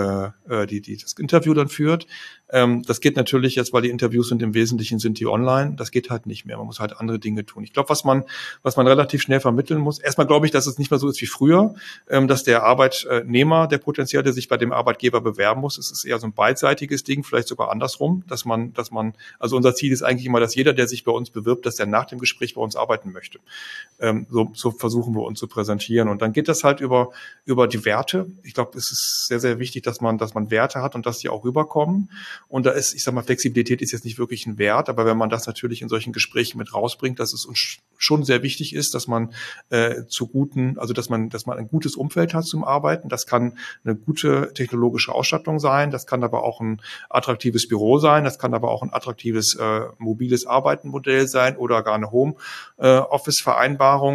äh, die die das Interview dann führt. Ähm, das geht natürlich jetzt, weil die Interviews sind im Wesentlichen sind die online. Das geht halt nicht mehr. Man muss halt andere Dinge tun. Ich glaube, was man was man relativ schnell vermitteln muss. Erstmal glaube ich, dass es nicht mehr so ist wie früher, ähm, dass der Arbeitnehmer, der Potenzielle sich bei dem Arbeitgeber bewerben muss. Es ist eher so ein beidseitiges Ding, vielleicht sogar andersrum, dass man, dass man, also unser Ziel ist eigentlich immer, dass jeder, der sich bei uns bewirbt, dass der nach dem Gespräch bei uns arbeiten möchte. Ähm, so, so versuchen wir uns zu präsentieren. Und dann geht das halt über über die Werte. Ich glaube, es ist sehr, sehr wichtig, dass man, dass man Werte hat und dass die auch rüberkommen. Und da ist, ich sag mal, Flexibilität ist jetzt nicht wirklich ein Wert, aber wenn man das natürlich in solchen Gesprächen mit rausbringt, dass es uns schon sehr wichtig ist, dass man äh, zu guten, also dass man, dass man ein gutes Umfeld hat zum Arbeiten. Das kann eine gute technologische Ausstattung sein, das kann aber auch ein attraktives Büro sein, das kann aber auch ein attraktives äh, mobiles Arbeitenmodell sein oder gar eine Home-Office-Vereinbarung.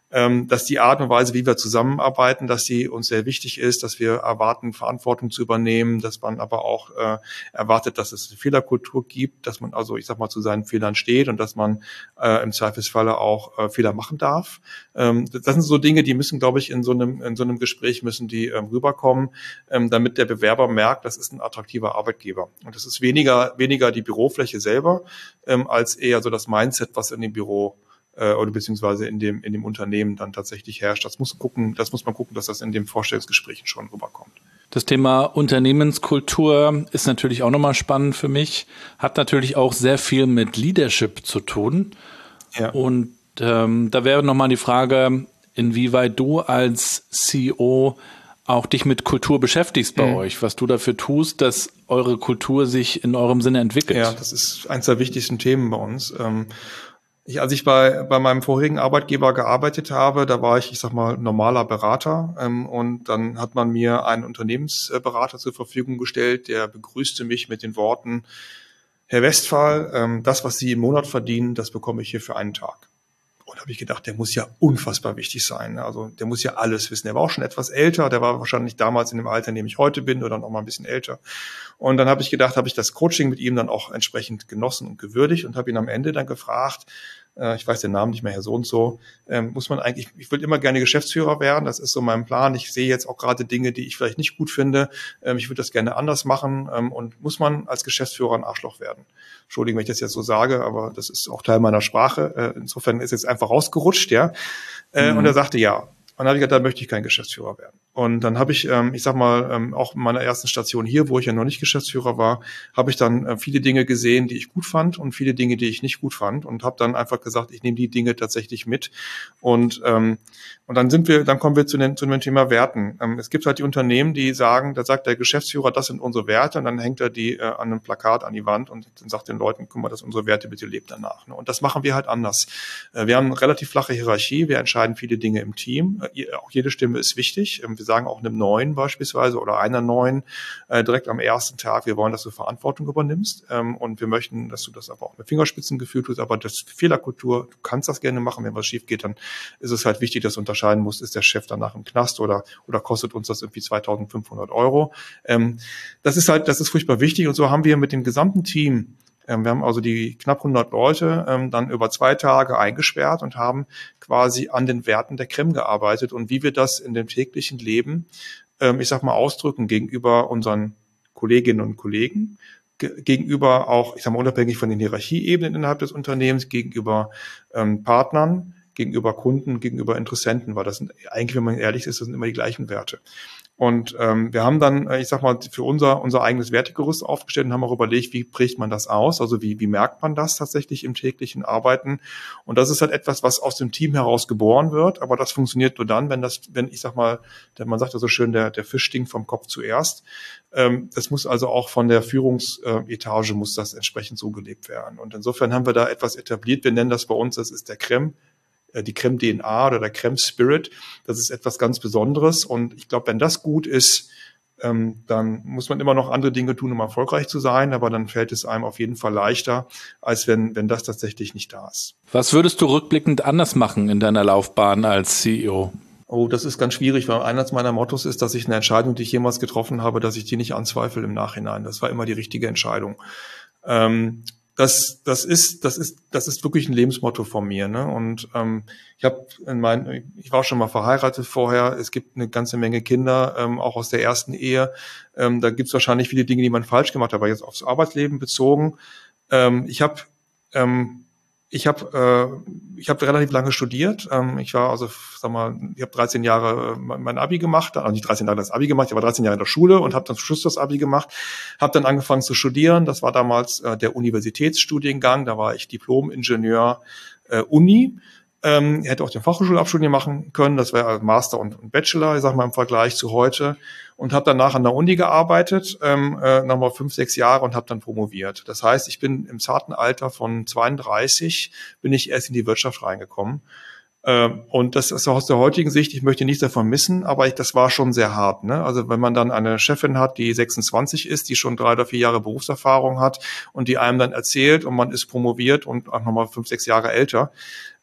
ähm, dass die Art und Weise, wie wir zusammenarbeiten, dass sie uns sehr wichtig ist, dass wir erwarten, Verantwortung zu übernehmen, dass man aber auch äh, erwartet, dass es eine Fehlerkultur gibt, dass man also, ich sag mal, zu seinen Fehlern steht und dass man äh, im Zweifelsfalle auch äh, Fehler machen darf. Ähm, das sind so Dinge, die müssen, glaube ich, in so einem in so einem Gespräch müssen die ähm, rüberkommen, ähm, damit der Bewerber merkt, das ist ein attraktiver Arbeitgeber. Und das ist weniger weniger die Bürofläche selber, ähm, als eher so das Mindset, was in dem Büro äh, oder beziehungsweise in dem in dem Unternehmen dann tatsächlich herrscht. Das muss gucken, das muss man gucken, dass das in den Vorstellungsgesprächen schon rüberkommt. Das Thema Unternehmenskultur ist natürlich auch nochmal spannend für mich, hat natürlich auch sehr viel mit Leadership zu tun. Ja. Und ähm, da wäre nochmal die Frage, inwieweit du als C E O auch dich mit Kultur beschäftigst bei mhm. euch, was du dafür tust, dass eure Kultur sich in eurem Sinne entwickelt. Ja, das ist eines der wichtigsten Themen bei uns. Ähm, Ich, als ich bei, bei meinem vorigen Arbeitgeber gearbeitet habe, da war ich, ich sag mal, normaler Berater. Ähm, und dann hat man mir einen Unternehmensberater zur Verfügung gestellt, der begrüßte mich mit den Worten: Herr Westphal, ähm, das, was Sie im Monat verdienen, das bekomme ich hier für einen Tag. Und da habe ich gedacht, der muss ja unfassbar wichtig sein. Also der muss ja alles wissen. Der war auch schon etwas älter, der war wahrscheinlich damals in dem Alter, in dem ich heute bin, oder noch mal ein bisschen älter. Und dann habe ich gedacht, habe ich das Coaching mit ihm dann auch entsprechend genossen und gewürdigt und habe ihn am Ende dann gefragt, äh, ich weiß den Namen nicht mehr, Herr so und so, ähm, muss man eigentlich, ich würde immer gerne Geschäftsführer werden, das ist so mein Plan. Ich sehe jetzt auch gerade Dinge, die ich vielleicht nicht gut finde. Ähm, ich würde das gerne anders machen. Ähm, und muss man als Geschäftsführer ein Arschloch werden? Entschuldigung, wenn ich das jetzt so sage, aber das ist auch Teil meiner Sprache. Äh, insofern ist jetzt einfach rausgerutscht, ja. Äh, mhm. Und er sagte ja. Und dann habe ich gesagt, da möchte ich kein Geschäftsführer werden. Und dann habe ich, ähm, ich sag mal, ähm, auch in meiner ersten Station hier, wo ich ja noch nicht Geschäftsführer war, habe ich dann äh, viele Dinge gesehen, die ich gut fand und viele Dinge, die ich nicht gut fand, und habe dann einfach gesagt, ich nehme die Dinge tatsächlich mit. Und ähm, und dann sind wir, dann kommen wir zu dem, zu dem Thema Werten. Ähm, es gibt halt die Unternehmen, die sagen, da sagt der Geschäftsführer, das sind unsere Werte, und dann hängt er die äh, an einem Plakat an die Wand und dann sagt den Leuten, guck mal, das sind unsere Werte, bitte lebt danach. Ne? Und das machen wir halt anders. Äh, wir haben eine relativ flache Hierarchie, wir entscheiden viele Dinge im Team. Äh, auch jede Stimme ist wichtig. Ähm, wir sagen auch einem Neuen beispielsweise oder einer Neuen äh, direkt am ersten Tag, wir wollen, dass du Verantwortung übernimmst, ähm, und wir möchten, dass du das aber auch mit Fingerspitzengefühl tust, aber das Fehlerkultur, du kannst das gerne machen, wenn was schief geht, dann ist es halt wichtig, dass du unterscheiden musst, ist der Chef danach im Knast oder oder kostet uns das irgendwie zweitausendfünfhundert Euro. Ähm, das ist halt, das ist furchtbar wichtig, und so haben wir mit dem gesamten Team, ähm, wir haben also die knapp hundert Leute ähm, dann über zwei Tage eingesperrt und haben quasi an den Werten der Creme gearbeitet und wie wir das in dem täglichen Leben, ähm, ich sag mal, ausdrücken gegenüber unseren Kolleginnen und Kollegen, ge- gegenüber auch, ich sag mal, unabhängig von den Hierarchieebenen innerhalb des Unternehmens, gegenüber ähm, Partnern, gegenüber Kunden, gegenüber Interessenten, weil das sind eigentlich, wenn man ehrlich ist, das sind immer die gleichen Werte. Und ähm, wir haben dann, ich sag mal, für unser unser eigenes Wertegerüst aufgestellt und haben auch überlegt, wie prägt man das aus, also wie wie merkt man das tatsächlich im täglichen Arbeiten. Und das ist halt etwas, was aus dem Team heraus geboren wird, aber das funktioniert nur dann, wenn das, wenn ich sag mal, der, man sagt ja so schön, der der Fisch stinkt vom Kopf zuerst. Ähm, das muss also auch von der Führungsetage muss das entsprechend so gelebt werden. Und insofern haben wir da etwas etabliert. Wir nennen das bei uns, das ist der Creme. Die Creme-D N A oder der Creme-Spirit, das ist etwas ganz Besonderes. Und ich glaube, wenn das gut ist, ähm, dann muss man immer noch andere Dinge tun, um erfolgreich zu sein. Aber dann fällt es einem auf jeden Fall leichter, als wenn, wenn das tatsächlich nicht da ist. Was würdest du rückblickend anders machen in deiner Laufbahn als C E O? Oh, das ist ganz schwierig, weil eines meiner Mottos ist, dass ich eine Entscheidung, die ich jemals getroffen habe, dass ich die nicht anzweifle im Nachhinein. Das war immer die richtige Entscheidung. Ähm, Das, das ist, das ist, das ist wirklich ein Lebensmotto von mir, ne? Und ähm, ich habe in meinen, ich war schon mal verheiratet vorher. Es gibt eine ganze Menge Kinder, ähm, auch aus der ersten Ehe. Ähm, da gibt es wahrscheinlich viele Dinge, die man falsch gemacht hat, aber jetzt aufs Arbeitsleben bezogen. Ähm, ich habe, ähm, ich habe, äh, ich habe relativ lange studiert. Ähm, ich war also, sag mal, ich habe dreizehn Jahre mein, mein Abi gemacht, also nicht dreizehn Jahre das Abi gemacht, ich war dreizehn Jahre in der Schule und habe dann zum Schluss das Abi gemacht, habe dann angefangen zu studieren. Das war damals äh, der Universitätsstudiengang, da war ich Diplom-Ingenieur äh, Uni. Ähm, hätte auch den Fachhochschulabschluss machen können, das wäre Master und, und Bachelor, ich sag mal im Vergleich zu heute, und habe danach an der Uni gearbeitet, ähm, äh, nochmal fünf, sechs Jahre und habe dann promoviert. Das heißt, ich bin im zarten Alter von zweiunddreißig, bin ich erst in die Wirtschaft reingekommen. Ähm, und das ist aus der heutigen Sicht, ich möchte nichts davon missen, aber ich, das war schon sehr hart, ne? Also wenn man dann eine Chefin hat, die sechsundzwanzig ist, die schon drei oder vier Jahre Berufserfahrung hat und die einem dann erzählt und man ist promoviert und auch nochmal fünf, sechs Jahre älter,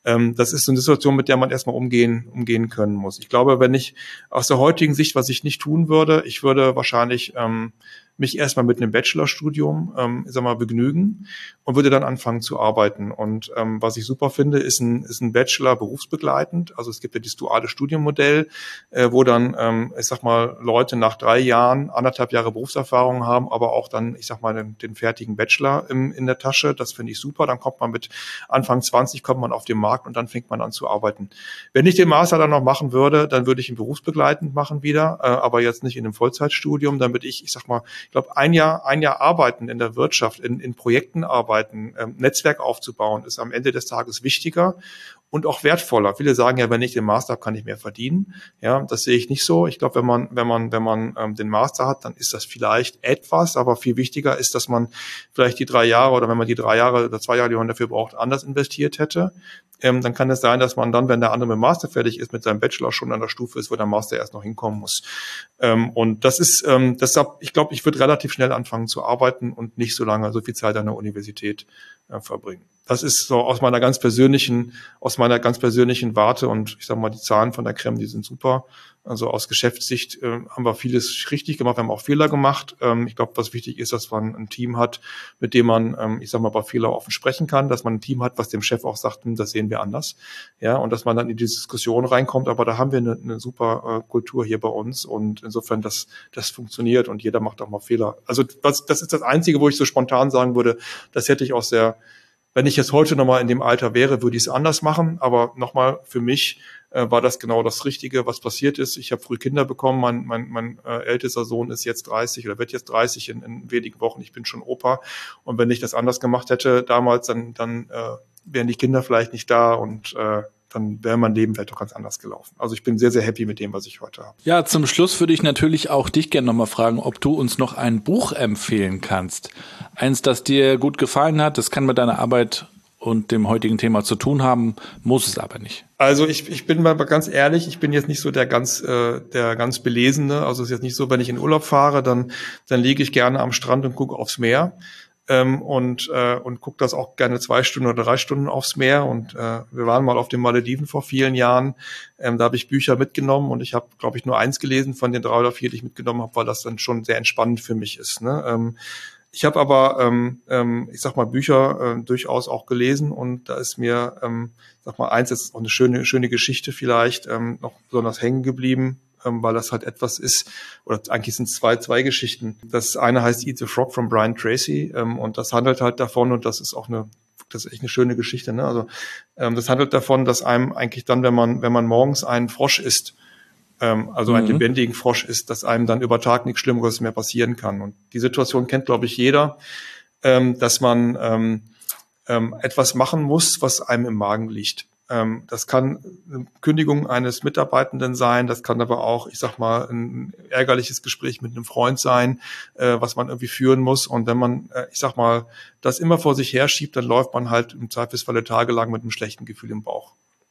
Ähm, das ist so eine Situation, mit der man erstmal umgehen, umgehen können muss. Ich glaube, wenn ich aus der heutigen Sicht, was ich nicht tun würde, ich würde wahrscheinlich ähm, mich erstmal mit einem Bachelorstudium, ähm, ich sag mal, begnügen und würde dann anfangen zu arbeiten. Und ähm, was ich super finde, ist ein, ist ein Bachelor berufsbegleitend. Also es gibt ja dieses duale Studienmodell, äh, wo dann, ähm, ich sag mal, Leute nach drei Jahren, anderthalb Jahre Berufserfahrung haben, aber auch dann, ich sag mal, den, den fertigen Bachelor im, in der Tasche. Das finde ich super. Dann kommt man mit Anfang zwanzig, kommt man auf den Markt und dann fängt man an zu arbeiten. Wenn ich den Master dann noch machen würde, dann würde ich ihn berufsbegleitend machen wieder, äh, aber jetzt nicht in einem Vollzeitstudium, damit ich, ich sag mal, ich glaube, ein Jahr, ein Jahr arbeiten in der Wirtschaft, in, in Projekten arbeiten, ähm, Netzwerk aufzubauen, ist am Ende des Tages wichtiger und auch wertvoller. Viele sagen ja, wenn ich den Master habe, kann ich mehr verdienen. Ja, das sehe ich nicht so. Ich glaube, wenn man, wenn man, wenn man ähm, den Master hat, dann ist das vielleicht etwas, aber viel wichtiger ist, dass man vielleicht die drei Jahre oder wenn man die drei Jahre oder zwei Jahre, die man dafür braucht, anders investiert hätte. Ähm, dann kann es sein, dass man dann, wenn der andere mit dem Master fertig ist, mit seinem Bachelor schon an der Stufe ist, wo der Master erst noch hinkommen muss. Ähm, und das ist, ähm, deshalb, ich glaube, ich würde relativ schnell anfangen zu arbeiten und nicht so lange so viel Zeit an der Universität äh, verbringen. Das ist so aus meiner ganz persönlichen, aus meiner ganz persönlichen Warte und ich sage mal, die Zahlen von der Creme, die sind super. Also aus Geschäftssicht äh, haben wir vieles richtig gemacht, wir haben auch Fehler gemacht. Ähm, ich glaube, was wichtig ist, dass man ein Team hat, mit dem man, ähm, ich sage mal, bei Fehler offen sprechen kann, dass man ein Team hat, was dem Chef auch sagt, das sehen wir anders. Ja, und dass man dann in die Diskussion reinkommt. Aber da haben wir eine, eine super äh, Kultur hier bei uns und insofern, das, das funktioniert und jeder macht auch mal Fehler. Also was, das ist das Einzige, wo ich so spontan sagen würde, das hätte ich aus der Wenn ich jetzt heute nochmal in dem Alter wäre, würde ich es anders machen. Aber nochmal, für mich äh, war das genau das Richtige, was passiert ist. Ich habe früh Kinder bekommen. Mein, mein, mein äh, ältester Sohn ist jetzt dreißig oder wird jetzt dreißig in, in wenigen Wochen. Ich bin schon Opa. Und wenn ich das anders gemacht hätte damals, dann, dann äh, wären die Kinder vielleicht nicht da und äh, dann wäre mein Leben vielleicht doch ganz anders gelaufen. Also ich bin sehr, sehr happy mit dem, was ich heute habe. Ja, zum Schluss würde ich natürlich auch dich gerne nochmal fragen, ob du uns noch ein Buch empfehlen kannst. Eins, das dir gut gefallen hat, das kann mit deiner Arbeit und dem heutigen Thema zu tun haben, muss es aber nicht. Also ich, ich bin mal ganz ehrlich, ich bin jetzt nicht so der ganz, äh, der ganz Belesene. Also es ist jetzt nicht so, wenn ich in Urlaub fahre, dann, dann liege ich gerne am Strand und gucke aufs Meer. Ähm, und äh, und gucke das auch gerne zwei Stunden oder drei Stunden aufs Meer. Und äh, wir waren mal auf den Malediven vor vielen Jahren. Ähm, da habe ich Bücher mitgenommen und ich habe, glaube ich, nur eins gelesen von den drei oder vier, die ich mitgenommen habe, weil das dann schon sehr entspannend für mich ist. Ne? Ähm, ich habe aber, ähm, ähm, ich sag mal, Bücher äh, durchaus auch gelesen und da ist mir, ähm, sag mal, eins ist auch eine schöne schöne Geschichte vielleicht ähm, noch besonders hängen geblieben, weil das halt etwas ist, oder eigentlich sind es zwei, zwei Geschichten. Das eine heißt Eat the Frog von Brian Tracy ähm, und das handelt halt davon, und das ist auch eine, das ist echt eine schöne Geschichte, ne? Also ähm, das handelt davon, dass einem eigentlich dann, wenn man, wenn man morgens einen Frosch isst, ähm, also mhm. einen lebendigen Frosch isst, dass einem dann über Tag nichts Schlimmeres mehr passieren kann. Und die Situation kennt, glaube ich, jeder, ähm, dass man ähm, ähm, etwas machen muss, was einem im Magen liegt. Das kann eine Kündigung eines Mitarbeitenden sein, das kann aber auch, ich sag mal, ein ärgerliches Gespräch mit einem Freund sein, was man irgendwie führen muss. Und wenn man, ich sag mal, das immer vor sich herschiebt, dann läuft man halt im Zweifelsfalle tagelang mit einem schlechten Gefühl im Bauch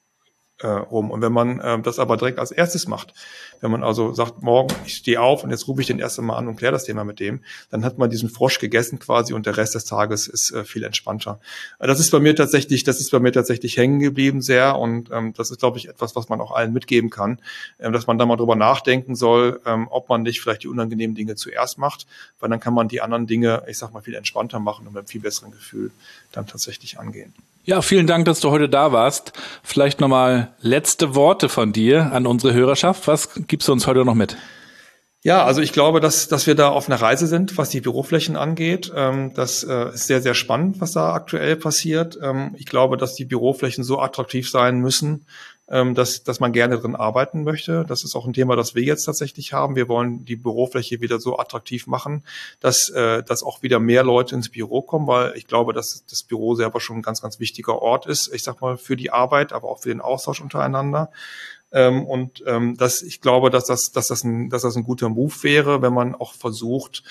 äh, rum. Und wenn man äh, das aber direkt als erstes macht, wenn man also sagt, morgen, ich stehe auf und jetzt rufe ich den erst mal an und kläre das Thema mit dem, dann hat man diesen Frosch gegessen quasi und der Rest des Tages ist äh, viel entspannter. Das ist bei mir tatsächlich, das ist bei mir tatsächlich hängen geblieben sehr und ähm, das ist, glaube ich, etwas, was man auch allen mitgeben kann, ähm, dass man da mal drüber nachdenken soll, ähm, ob man nicht vielleicht die unangenehmen Dinge zuerst macht, weil dann kann man die anderen Dinge, ich sag mal, viel entspannter machen und mit einem viel besseren Gefühl dann tatsächlich angehen. Ja, vielen Dank, dass du heute da warst. Vielleicht nochmal letzte Worte von dir an unsere Hörerschaft. Was gibst du uns heute noch mit? Ja, also ich glaube, dass dass wir da auf einer Reise sind, was die Büroflächen angeht. Ähm, das äh, ist sehr, sehr spannend, was da aktuell passiert. Ähm, ich glaube, dass die Büroflächen so attraktiv sein müssen, ähm, dass dass man gerne drin arbeiten möchte. Das ist auch ein Thema, das wir jetzt tatsächlich haben. Wir wollen die Bürofläche wieder so attraktiv machen, dass äh, dass auch wieder mehr Leute ins Büro kommen, weil ich glaube, dass das Büro selber schon ein ganz, ganz wichtiger Ort ist. Ich sag mal, für die Arbeit, aber auch für den Austausch untereinander. Ähm, und ähm, dass ich glaube, dass das, dass das ein, dass das ein guter Move wäre, wenn man auch versucht,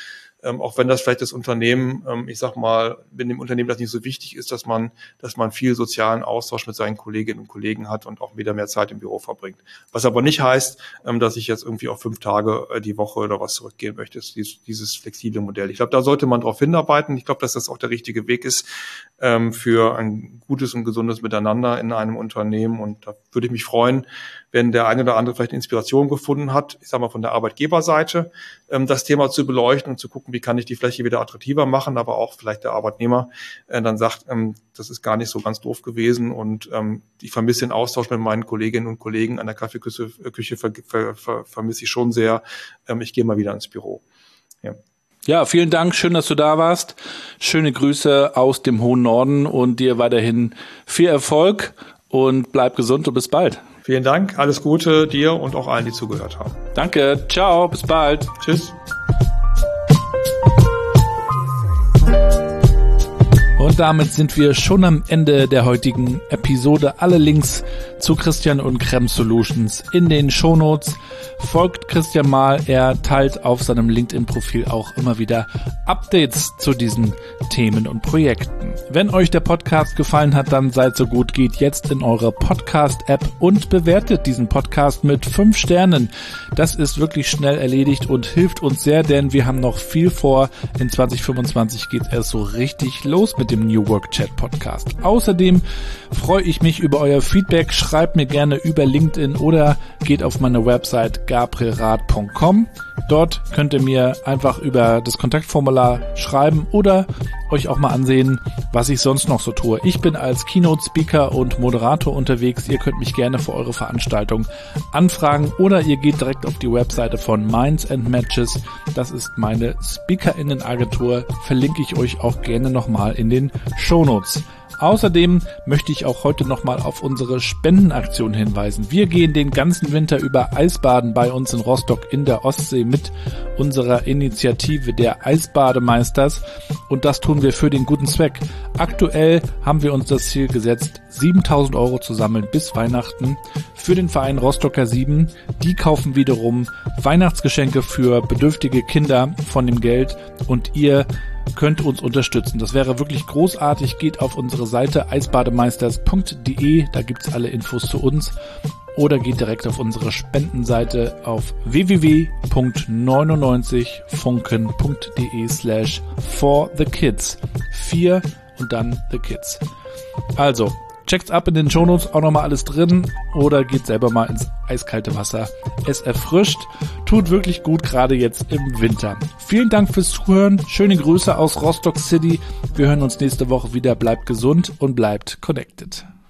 ähm, auch wenn das vielleicht das Unternehmen, ähm, ich sag mal, wenn dem Unternehmen das nicht so wichtig ist, dass man, dass man viel sozialen Austausch mit seinen Kolleginnen und Kollegen hat und auch wieder mehr Zeit im Büro verbringt. Was aber nicht heißt, ähm, dass ich jetzt irgendwie auf fünf Tage äh, die Woche oder was zurückgehen möchte, ist dieses, dieses flexible Modell. Ich glaube, da sollte man drauf hinarbeiten. Ich glaube, dass das auch der richtige Weg ist ähm, für ein gutes und gesundes Miteinander in einem Unternehmen. Und da würde ich mich freuen, wenn der eine oder andere vielleicht Inspiration gefunden hat, ich sage mal von der Arbeitgeberseite, ähm, das Thema zu beleuchten und zu gucken, wie kann ich die Fläche wieder attraktiver machen, aber auch vielleicht der Arbeitnehmer äh, dann sagt, ähm, das ist gar nicht so ganz doof gewesen und ähm, ich vermisse den Austausch mit meinen Kolleginnen und Kollegen an der Kaffeeküche Küche ver, ver, ver, vermisse ich schon sehr. Ähm, ich gehe mal wieder ins Büro. Ja. Ja, vielen Dank. Schön, dass du da warst. Schöne Grüße aus dem hohen Norden und dir weiterhin viel Erfolg und bleib gesund und bis bald. Vielen Dank. Alles Gute dir und auch allen, die zugehört haben. Danke. Ciao. Bis bald. Tschüss. Und damit sind wir schon am Ende der heutigen Episode. Alle Links zu Christian und Creme Solutions in den Shownotes. Folgt Christian mal, er teilt auf seinem LinkedIn-Profil auch immer wieder Updates zu diesen Themen und Projekten. Wenn euch der Podcast gefallen hat, dann seid so gut, geht jetzt in eure Podcast-App und bewertet diesen Podcast mit fünf Sternen. Das ist wirklich schnell erledigt und hilft uns sehr, denn wir haben noch viel vor. In zwanzig fünfundzwanzig geht es so richtig los mit dem New Work Chat Podcast. Außerdem freue ich mich über euer Feedback. Schreibt mir gerne über LinkedIn oder geht auf meine Website gabrielrath punkt com. Dort könnt ihr mir einfach über das Kontaktformular schreiben oder euch auch mal ansehen, was ich sonst noch so tue. Ich bin als Keynote-Speaker und Moderator unterwegs. Ihr könnt mich gerne für eure Veranstaltung anfragen oder ihr geht direkt auf die Webseite von Minds and Matches. Das ist meine SpeakerInnen-Agentur. Verlinke ich euch auch gerne nochmal in den Shownotes. Außerdem möchte ich auch heute nochmal auf unsere Spendenaktion hinweisen. Wir gehen den ganzen Winter über Eisbaden bei uns in Rostock in der Ostsee mit unserer Initiative der Eisbademeisters und das tun wir für den guten Zweck. Aktuell haben wir uns das Ziel gesetzt, siebentausend Euro zu sammeln bis Weihnachten für den Verein Rostocker sieben. Die kaufen wiederum Weihnachtsgeschenke für bedürftige Kinder von dem Geld und ihr könnt uns unterstützen. Das wäre wirklich großartig. Geht auf unsere Seite eisbademeisters punkt de, da gibt's alle Infos zu uns. Oder geht direkt auf unsere Spendenseite auf w w w punkt neunundneunzig funken punkt de slash for the kids. Vier und dann the kids. Also, checkt's ab in den Shownotes, auch nochmal alles drin oder geht selber mal ins eiskalte Wasser. Es erfrischt, tut wirklich gut, gerade jetzt im Winter. Vielen Dank fürs Zuhören, schöne Grüße aus Rostock City. Wir hören uns nächste Woche wieder. Bleibt gesund und bleibt connected.